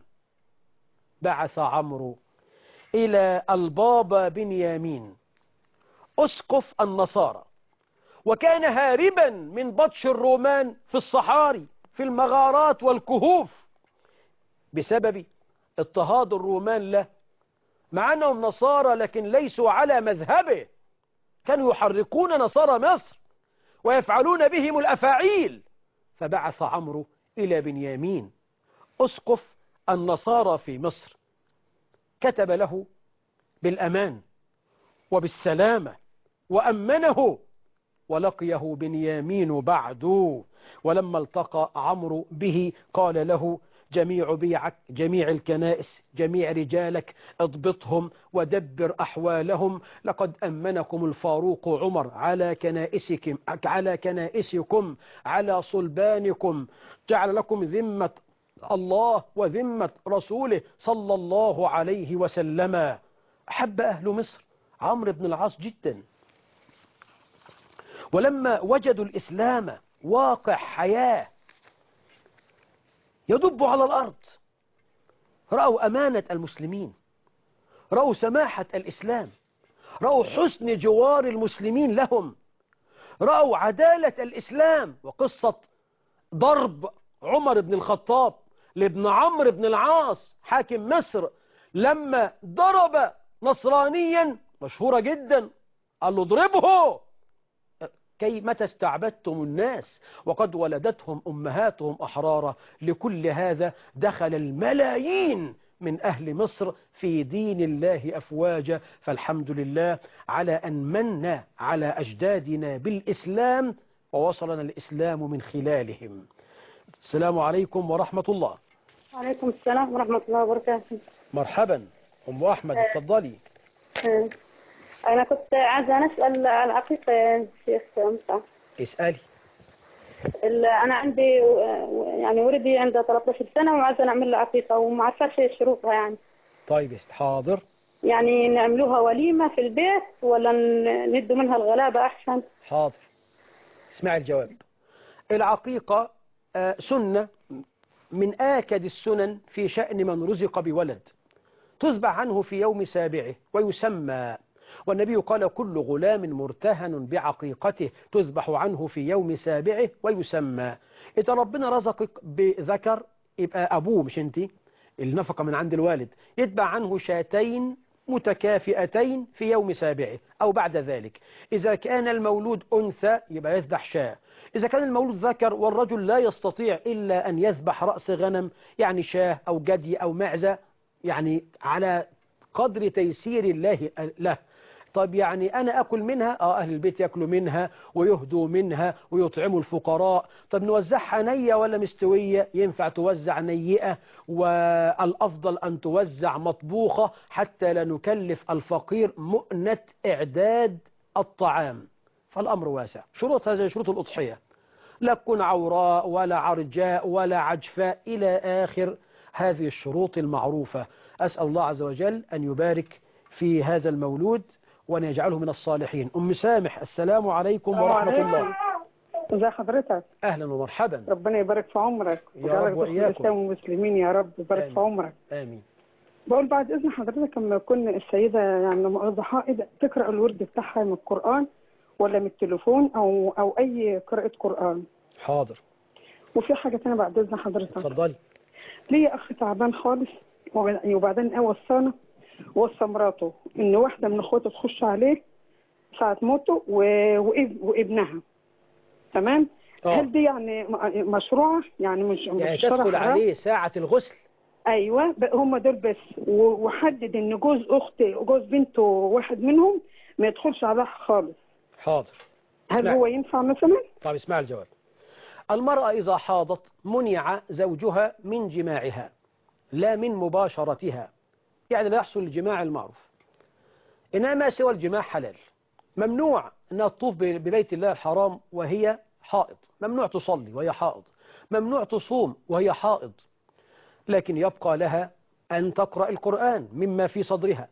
بعث عمرو إلى البابا بنيامين أسقف النصارى، وكان هاربا من بطش الرومان في الصحاري في المغارات والكهوف بسبب اضطهاد الرومان له، مع أنهم نصارى لكن ليسوا على مذهبه، كانوا يحركون نصارى مصر ويفعلون بهم الأفاعيل. فبعث عمرو إلى بنيامين أسقف النصارى في مصر، كتب له بالأمان وبالسلامة وأمنه، ولقيه بنيامين بعد، ولما التقى عمرو به قال له جميع بيعك، جميع الكنائس، جميع رجالك اضبطهم ودبر أحوالهم، لقد أمنكم الفاروق عمر على كنائسكم على كنائسكم على صلبانكم، جعل لكم ذمة الله وذمة رسوله صلى الله عليه وسلم. أحب أهل مصر عمرو بن العاص جدا، ولما وجدوا الإسلام واقع حياة يدب على الأرض، رأوا أمانة المسلمين، رأوا سماحة الإسلام، رأوا حسن جوار المسلمين لهم، رأوا عدالة الإسلام. وقصة ضرب عمر بن الخطاب لابن عمرو بن العاص حاكم مصر لما ضرب نصرانيا مشهورة جدا، قال له اضربه، كي متى استعبدتم الناس وقد ولدتهم أمهاتهم أحرارا. لكل هذا دخل الملايين من أهل مصر في دين الله أفواجا، فالحمد لله على أن من على أجدادنا بالإسلام ووصلنا الإسلام من خلالهم. السلام عليكم ورحمة الله. وعليكم السلام ورحمة الله وبركاته. مرحبا أم أحمد، اتفضلي. أنا كنت عايزة أسأل على العقيقة يا شيخ مصعب. اسألي. أنا عندي يعني ولدي عنده ثلاثة عشر سنة وعايزة نعمل له عقيقة وما عارفاش شروطها يعني. طيب حاضر. يعني نعملوها وليمة في البيت ولا ندوا منها الغلابة أحسن؟ حاضر. اسمعي الجواب. العقيقة سنة من آكد السنن في شأن من رزق بولد، تذبح عنه في يوم سابعه ويسمى، والنبي قال كل غلام مرتهن بعقيقته تذبح عنه في يوم سابعه ويسمى. إذا ربنا رزقك بذكر يبقى أبوه مش أنت، النفقة من عند الوالد، يتبع عنه شاتين متكافئتين في يوم سابعه أو بعد ذلك. إذا كان المولود أنثى يبقى يذبح شاة، إذا كان المولود ذكر والرجل لا يستطيع إلا أن يذبح رأس غنم يعني شاة أو جدي أو معزة، يعني على قدر تيسير الله له. طب يعني أنا أكل منها؟ آه أهل البيت يأكلوا منها ويهدوا منها ويطعموا الفقراء. طب نوزعها نية ولا مستوية؟ ينفع توزع نيئة، والأفضل أن توزع مطبوخة حتى لا نكلف الفقير مؤنة إعداد الطعام. فالأمر واسع. شروط هذه شروط الأضحية، لا تكون عوراء ولا عرجاء ولا عجفاء إلى آخر هذه الشروط المعروفة. أسأل الله عز وجل أن يبارك في هذا المولود وأن يجعله من الصالحين. أم سامح، السلام عليكم ورحمة الله. ازي حضرتك؟ أهلا ومرحبا. ربنا يبارك في عمرك يا رب وإياكم. الإسلام والمسلمين يا رب يبارك آمين. في عمرك. آمين. بقول بعد إذن حضرتك لما يكون السيدة يعني لما حائض تقرأ الورد بتاعها من القرآن ولا من التليفون أو أو أي قراءة قرآن؟ حاضر. وفي حاجة تانية بعد إذن حضرتك. اتفضلي. ليا أخ تعبان خالص وبعدين إيه وصانا وصى مراته إن واحدة من إخواته تخش عليه ساعة موته وإب... وابنها. تمام؟ أوه. هل دي يعني مشروعة؟ يعني مش يعني مش تدخل عليه ساعة الغسل؟ ايوه هم دول بس، وحدد ان جوز اخت جوز بنته واحد منهم ما يدخلش عليها خالص. حاضر. هل اسمع. هو ينفع مثلا؟ طب اسمع الجواب. المرأة إذا حاضت منع زوجها من جماعها لا من مباشرتها، يعني لا يحصل الجماع المعروف، إنما ما سوى الجماع حلال. ممنوع أنها تطوف ببيت الله الحرام وهي حائض، ممنوع تصلي وهي حائض، ممنوع تصوم وهي حائض، لكن يبقى لها أن تقرأ القرآن مما في صدرها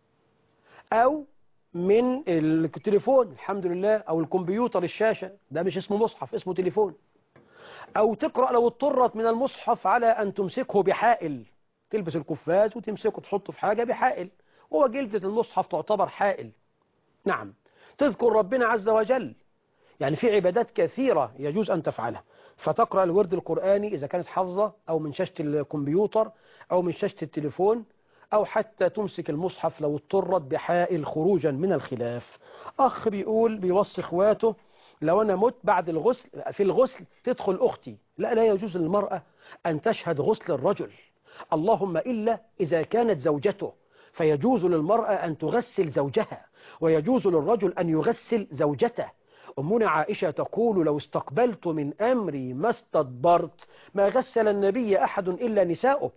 أو من التليفون، الحمد لله، أو الكمبيوتر الشاشة، ده مش اسمه مصحف اسمه تليفون، أو تقرأ لو اضطرت من المصحف على أن تمسكه بحائل، تلبس القفاز وتمسكه تحطه في حاجة بحائل، هو جلدة المصحف تعتبر حائل. نعم. تذكر ربنا عز وجل، يعني في عبادات كثيرة يجوز أن تفعلها، فتقرأ الورد القرآني إذا كانت حافظة أو من شاشة الكمبيوتر أو من شاشة التليفون، أو حتى تمسك المصحف لو اضطرت بحائل خروجا من الخلاف. أخ بيقول بيوصي إخواته لو أنا مت بعد الغسل في الغسل تدخل أختي. لا لا يجوز للمرأة أن تشهد غسل الرجل، اللهم إلا إذا كانت زوجته، فيجوز للمرأة أن تغسل زوجها ويجوز للرجل أن يغسل زوجته. أمنا عائشة تقول لو استقبلت من أمري ما استدبرت ما غسل النبي أحد إلا نساؤه،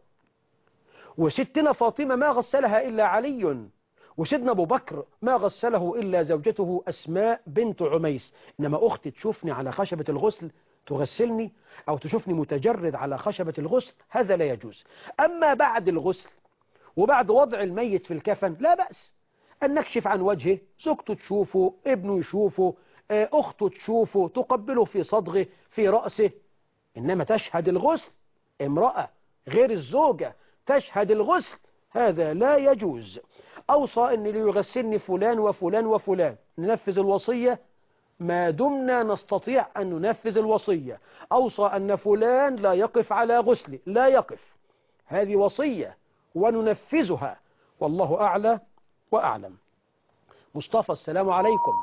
وستنا فاطمة ما غسلها إلا علي، وسيدنا أبو بكر ما غسله إلا زوجته أسماء بنت عميس. إنما أختي تشوفني على خشبة الغسل تغسلني أو تشوفني متجرد على خشبة الغسل، هذا لا يجوز. أما بعد الغسل وبعد وضع الميت في الكفن لا بأس أن نكشف عن وجهه، زوجته تشوفه، ابنه يشوفه، أخته تشوفه، تقبله في صدغه في رأسه. إنما تشهد الغسل امرأة غير الزوجة تشهد الغسل، هذا لا يجوز. أوصى أن ليغسلني فلان وفلان وفلان، ننفذ الوصية ما دمنا نستطيع أن ننفذ الوصية. أوصى أن فلان لا يقف على غسلي، لا يقف، هذه وصية وننفذها، والله أعلى وأعلم. مصطفى السلام عليكم.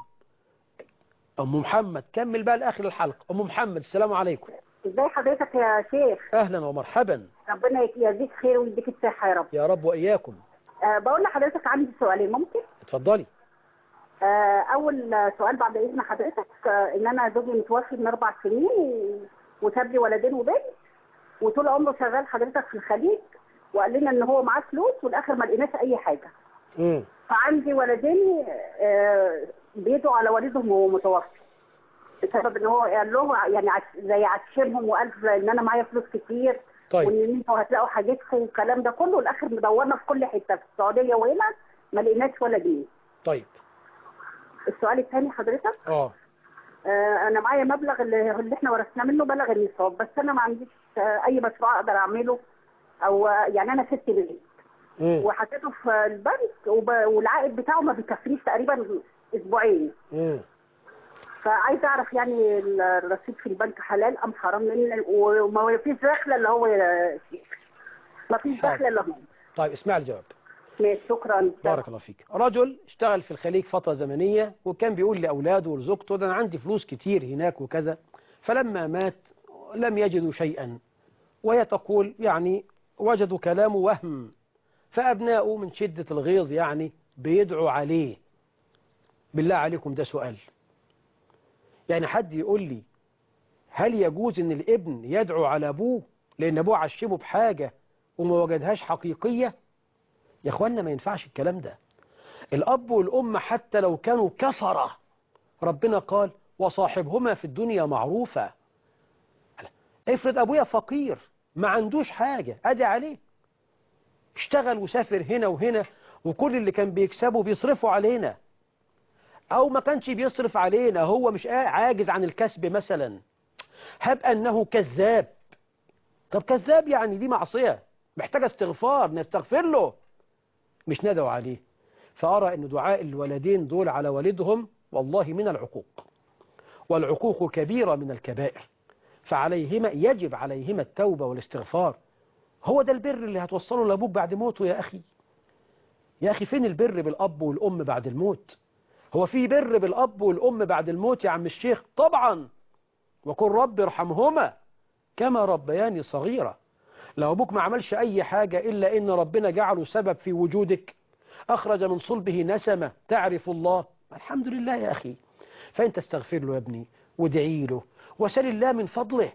أم محمد كمل بقى لآخر الحلقة. أم محمد السلام عليكم. ازي حضرتك يا شيخ؟ أهلا ومرحبا. ربنا يجزيك خير ويديك الصحة يا رب. يا رب وإياكم. أه بقول لحضرتك عندي سؤالين ممكن؟ اتفضلي. أه أول سؤال بعد إذن حضرتك، أه إن أنا زوجي متوفي من أربع سنين وساب لي ولدين وبنت، وطول عمره شغال حضرتك في الخليج، وقال لنا إن هو معاه فلوس والآخر ما لقيناش أي حاجة. امم فعندي ولدين أه بيدعوا على والدهم وهو متوفي، بسبب ان هو قال له يعني زي عشمهم وقال ان انا معايا فلوس كتير. طيب. وان انتوا هتلاقوا حاجتكم والكلام ده كله، والاخر مدورنا في كل حته في السعوديه وهنا ما لقيناش ولا جنيه. طيب. السؤال الثاني حضرتك، اه آه انا معايا مبلغ اللي, اللي احنا ورثناه منه بلغ النصاب، بس انا ما عنديش آه اي مشروع اقدر اعمله، او آه يعني انا ست بيت وحطيته في البنك وب... والعائد بتاعه ما بيكفينيش تقريبا اسبوعين. امم فعايز اعرف يعني الرصيد في البنك حلال ام حرام، لان وما فيش دخله اللي هو ما فيش دخله اللي هو. طيب اسمع الجواب. ماشي شكرا. بارك الله فيك. رجل اشتغل في الخليج فترة زمنية وكان بيقول لأولاده ولزوجته ده أنا عندي فلوس كتير هناك وكذا، فلما مات لم يجدوا شيئا، وهي تقول يعني وجدوا كلامه وهم، فأبناؤه من شدة الغيظ يعني بيدعوا عليه. بالله عليكم ده سؤال، يعني حد يقول لي هل يجوز ان الابن يدعو على ابوه لان ابوه عشمه بحاجة وما وجدهاش حقيقية؟ يا اخوانا ما ينفعش الكلام ده. الاب والام حتى لو كانوا كفرة ربنا قال وصاحبهما في الدنيا معروفة. افرض ابويا فقير ما عندوش حاجة ادي عليه، اشتغل وسافر هنا وهنا وكل اللي كان بيكسبه بيصرفه علينا، أو ما كانش بيصرف علينا، هو مش عاجز عن الكسب مثلا، هب أنه كذاب. طب كذاب يعني دي معصية محتاجة استغفار، نستغفر له مش ندعو عليه. فأرى أن دعاء الولدين دول على والدهم والله من العقوق، والعقوق كبيرة من الكبائر، فعليهما يجب عليهما التوبة والاستغفار. هو ده البر اللي هتوصله لأبوك بعد موته يا أخي. يا أخي فين البر بالأب والأم بعد الموت؟ هو في بر بالأب والأم بعد الموت يا عم الشيخ؟ طبعا. وقل رب ارحمهما كما ربياني صغيرة. لو أبوك ما عملش أي حاجة إلا إن ربنا جعله سبب في وجودك، أخرج من صلبه نسمة تعرف الله، الحمد لله يا أخي. فأنت استغفر له يا ابني وادعي له وسل الله من فضله.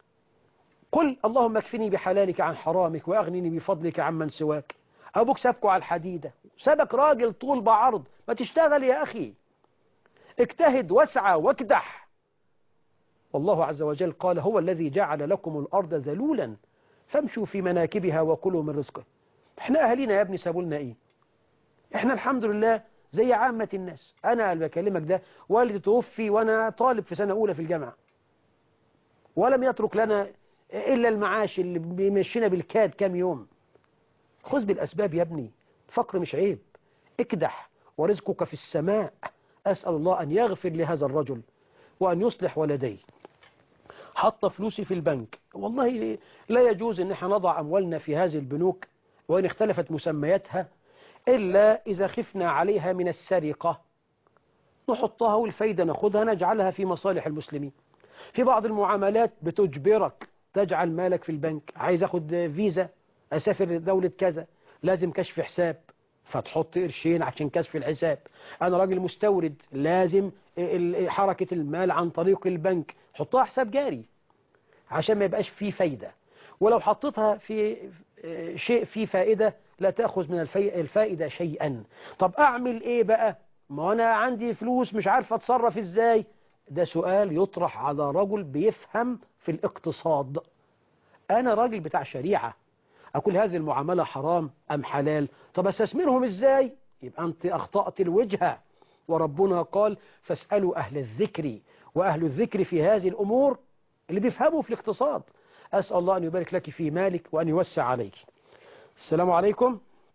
قل اللهم اكفني بحلالك عن حرامك وأغنني بفضلك عمن سواك. أبوك سابكوا على الحديدة، سابك راجل طول بعرض، ما تشتغل يا أخي، اجتهد واسعى واكدح. والله عز وجل قال هو الذي جعل لكم الأرض ذلولا فامشوا في مناكبها وكلوا من رزقه. احنا أهلنا يا ابني سابوا لنا إيه؟ احنا الحمد لله زي عامة الناس. أنا اللي بكلمك ده والدي توفي وأنا طالب في سنة أولى في الجامعة، ولم يترك لنا إلا المعاش اللي بيمشينا بالكاد كام يوم. خذ بالأسباب يا ابني، فقر مش عيب، اكدح ورزقك في السماء. أسأل الله أن يغفر لهذا الرجل وأن يصلح ولديه. حط فلوسي في البنك، والله لا يجوز أن احنا نضع أموالنا في هذه البنوك وإن اختلفت مسمياتها إلا إذا خفنا عليها من السرقة، نحطها والفايدة ناخدها نجعلها في مصالح المسلمين. في بعض المعاملات بتجبرك تجعل مالك في البنك، عايز أخد فيزا أسافر دولة كذا لازم كشف حساب، فتحط قرشين عشان كشف الحساب. أنا راجل مستورد لازم حركة المال عن طريق البنك، حطها حساب جاري عشان ما يبقاش فيه فايدة. ولو حطيتها في شيء فيه فائدة لا تأخذ من الفائدة شيئا. طب أعمل إيه بقى؟ ما أنا عندي فلوس مش عارف أتصرف إزاي. ده سؤال يطرح على رجل بيفهم في الاقتصاد. أنا راجل بتاع شريعة، أقول هذه المعاملة حرام أم حلال؟ طب أستثمرهم إزاي؟ يبقى أنت أخطأت الوجهة، وربنا قال فاسألوا أهل الذكر، وأهل الذكر في هذه الأمور اللي بيفهموا في الاقتصاد. أسأل الله أن يبارك لك في مالك وأن يوسع عليك. السلام عليكم.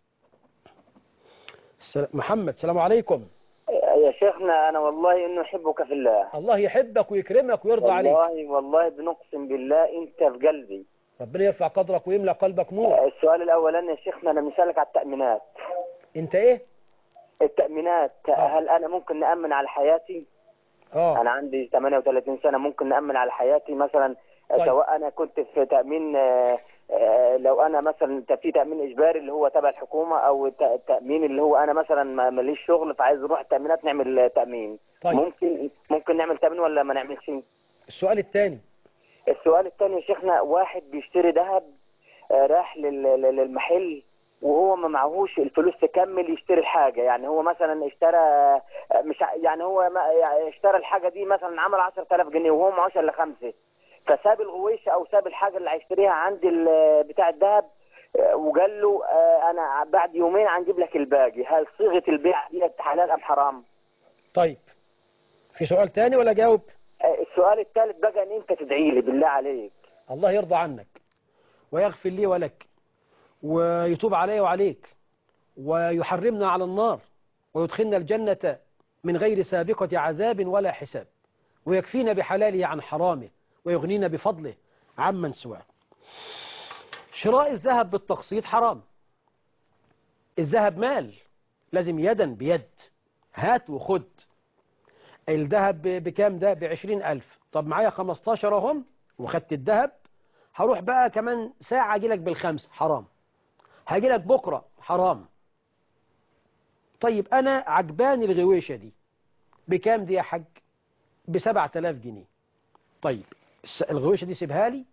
محمد السلام عليكم. يا شيخنا أنا والله إنه أحبك في الله. الله يحبك ويكرمك ويرضى عليك. والله والله بنقسم بالله أنت في قلبي. ربنا يرفع قدرك ويملأ قلبك نور. السؤال الأولاني يا شيخنا أنا مسألك على التأمينات. أنت إيه؟ التأمينات آه. هل أنا ممكن نأمن على حياتي؟ آه. أنا عندي ثمانية وثلاثين سنة، ممكن نأمن على حياتي مثلا؟ طيب. سواء أنا كنت في تأمين آه آه لو أنا مثلا في تأمين إجباري اللي هو تبع الحكومة، أو التأمين اللي هو أنا مثلا ماليش شغل فعايز أروح التأمينات نعمل تأمين. طيب. ممكن ممكن نعمل تأمين ولا ما نعملش؟ السؤال الثاني. السؤال الثاني يا شيخنا، واحد بيشتري ذهب راح للمحل وهو ما معهوش الفلوس تكمل يشتري الحاجة، يعني هو مثلا اشترى مش يعني هو ما يعني اشترى الحاجة دي مثلا عمل عشرة آلاف جنيه وهو معهوش الا خمسة، فساب الغويشة او ساب الحاجة اللي هيشتريها عند بتاع الذهب وقال له انا بعد يومين هنجيب لك الباقي. هل صيغة البيع دي حلال ام حرام؟ طيب في سؤال تاني ولا جاوب؟ السؤال الثالث بقى ان انت تدعي لي بالله عليك. الله يرضى عنك ويغفر لي ولك ويتوب علي وعليك ويحرمنا على النار ويدخلنا الجنة من غير سابقة عذاب ولا حساب، ويكفينا بحلاله عن حرامه ويغنينا بفضله عمن سواه. شراء الذهب بالتقسيط حرام. الذهب مال لازم يدا بيد، هات وخد. الذهب بكام ده؟ بعشرين ألف. طب معايا خمستاشر اهم وخدت الذهب، هروح بقى كمان ساعة أجيلك بالخمس، حرام. هجيلك بكرة، حرام. طيب أنا عجباني الغويشة دي بكام دي يا حاج؟ بسبعة آلاف جنيه. طيب الغويشة دي سيبها لي،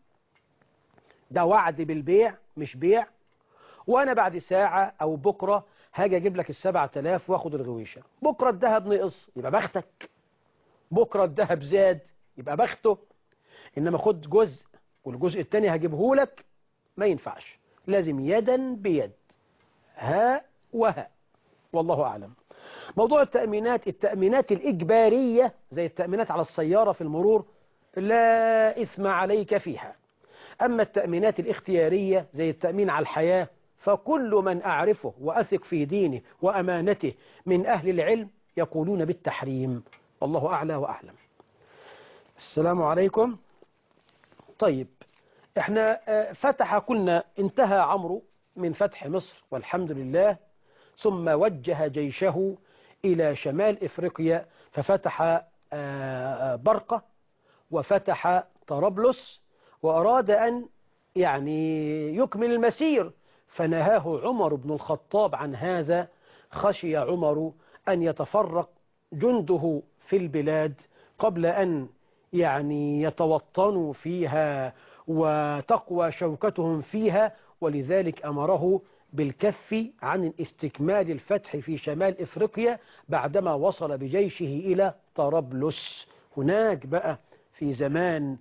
ده وعد بالبيع مش بيع، وأنا بعد ساعة أو بكرة هاجي أجيب لك السبعة آلاف وأخد الغويشة. بكرة الذهب نقص يبقى بختك، بكرة الذهب زاد يبقى بخته. إنما خد جزء والجزء التاني هجيبه لك، ما ينفعش، لازم يدا بيد، ها وها. والله أعلم. موضوع التأمينات التأمينات الإجبارية زي التأمينات على السيارة في المرور لا إثم عليك فيها. أما التأمينات الاختيارية زي التأمين على الحياة فكل من أعرفه وأثق في دينه وأمانته من أهل العلم يقولون بالتحريم، والله أعلى وأعلم. السلام عليكم. طيب احنا فتح قلنا انتهى عمرو من فتح مصر والحمد لله، ثم وجه جيشه إلى شمال إفريقيا ففتح برقة وفتح طرابلس، وأراد أن يعني يكمل المسير، فنهاه عمر بن الخطاب عن هذا. خشي عمر أن يتفرق جنده في البلاد قبل أن يعني يتوطنوا فيها وتقوى شوكتهم فيها، ولذلك أمره بالكف عن استكمال الفتح في شمال إفريقيا بعدما وصل بجيشه إلى طرابلس. هناك بقى في زمان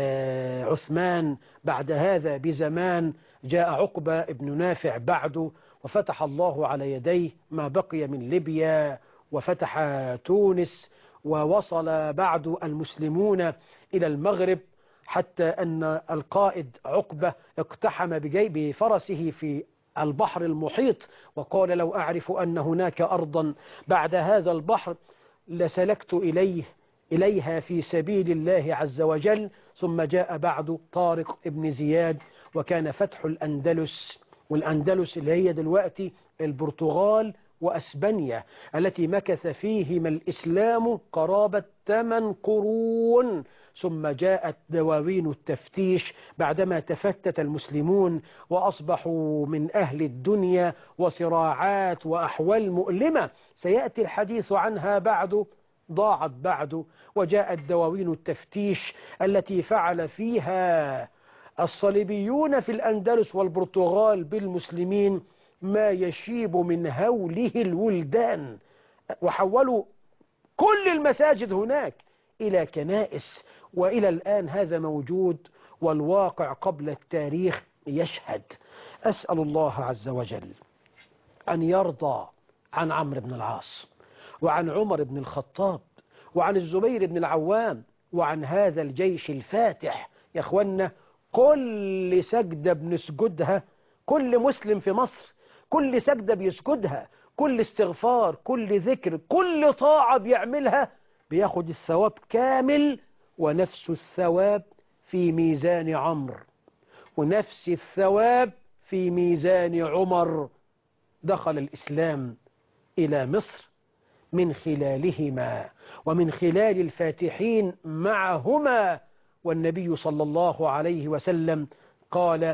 عثمان، بعد هذا بزمان جاء عقبة ابن نافع بعده، وفتح الله على يديه ما بقي من ليبيا وفتح تونس، ووصل بعد المسلمون إلى المغرب، حتى أن القائد عقبة اقتحم بفرسه في البحر المحيط وقال لو أعرف أن هناك أرضا بعد هذا البحر لسلكت إليه إليها في سبيل الله عز وجل. ثم جاء بعد طارق ابن زياد، وكان فتح الأندلس، والأندلس اللي هي دلوقتي البرتغال وأسبانيا التي مكث فيهما الإسلام قرابة ثمان قرون. ثم جاءت دواوين التفتيش بعدما تفتت المسلمون وأصبحوا من أهل الدنيا، وصراعات وأحوال مؤلمة سيأتي الحديث عنها بعد، ضاعت بعد. وجاءت دواوين التفتيش التي فعل فيها الصليبيون في الأندلس والبرتغال بالمسلمين ما يشيب من هوله الولدان، وحولوا كل المساجد هناك إلى كنائس، وإلى الآن هذا موجود، والواقع قبل التاريخ يشهد. أسأل الله عز وجل أن يرضى عن عمرو بن العاص وعن عمر بن الخطاب وعن الزبير بن العوام وعن هذا الجيش الفاتح. يا أخوانا كل سجدة بنسجدها، كل مسلم في مصر كل سجدة بيسجدها، كل استغفار، كل ذكر، كل طاعة بيعملها بياخد الثواب كامل، ونفس الثواب في ميزان عمرو ونفس الثواب في ميزان عمر. دخل الإسلام إلى مصر من خلالهما ومن خلال الفاتحين معهما، والنبي صلى الله عليه وسلم قال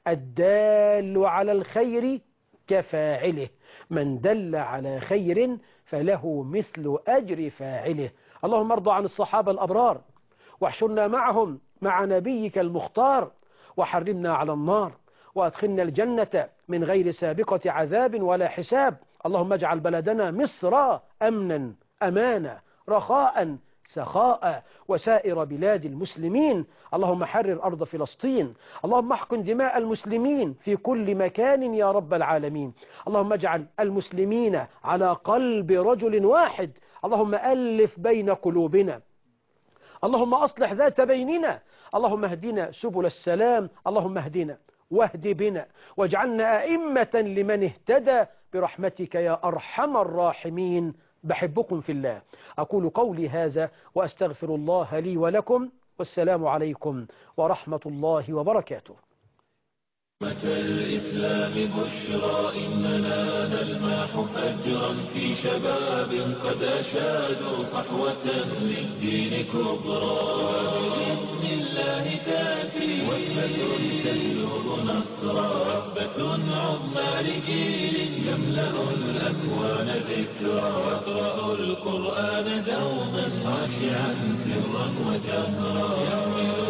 الدال على الخير كفاعله، من دل على خير فله مثل أجر فاعله. اللهم ارضى عن الصحابة الأبرار، واحشرنا معهم مع نبيك المختار، وحرمنا على النار، وأدخلنا الجنة من غير سابقة عذاب ولا حساب. اللهم اجعل بلدنا مصر أمنا أمانا رخاء سخاء وسائر بلاد المسلمين. اللهم حرر أرض فلسطين، اللهم احقن دماء المسلمين في كل مكان يا رب العالمين. اللهم اجعل المسلمين على قلب رجل واحد، اللهم ألف بين قلوبنا، اللهم أصلح ذات بيننا، اللهم اهدنا سبل السلام، اللهم اهدنا واهد بنا واجعلنا أئمة لمن اهتدى برحمتك يا أرحم الراحمين. بحبكم في الله. أقول قولي هذا وأستغفر الله لي ولكم، والسلام عليكم ورحمة الله وبركاته. الإسلام بشرى إننا نلمح فجرا في شباب قد أشادوا صحوة للدين كبرى، بإذن الله تأتي وثبة تجلب نصرا، رهبة عظمى لجيل يملأ الأكوان ذكرا، يقرأ القرآن دوما خاشعا سرا وجهرا،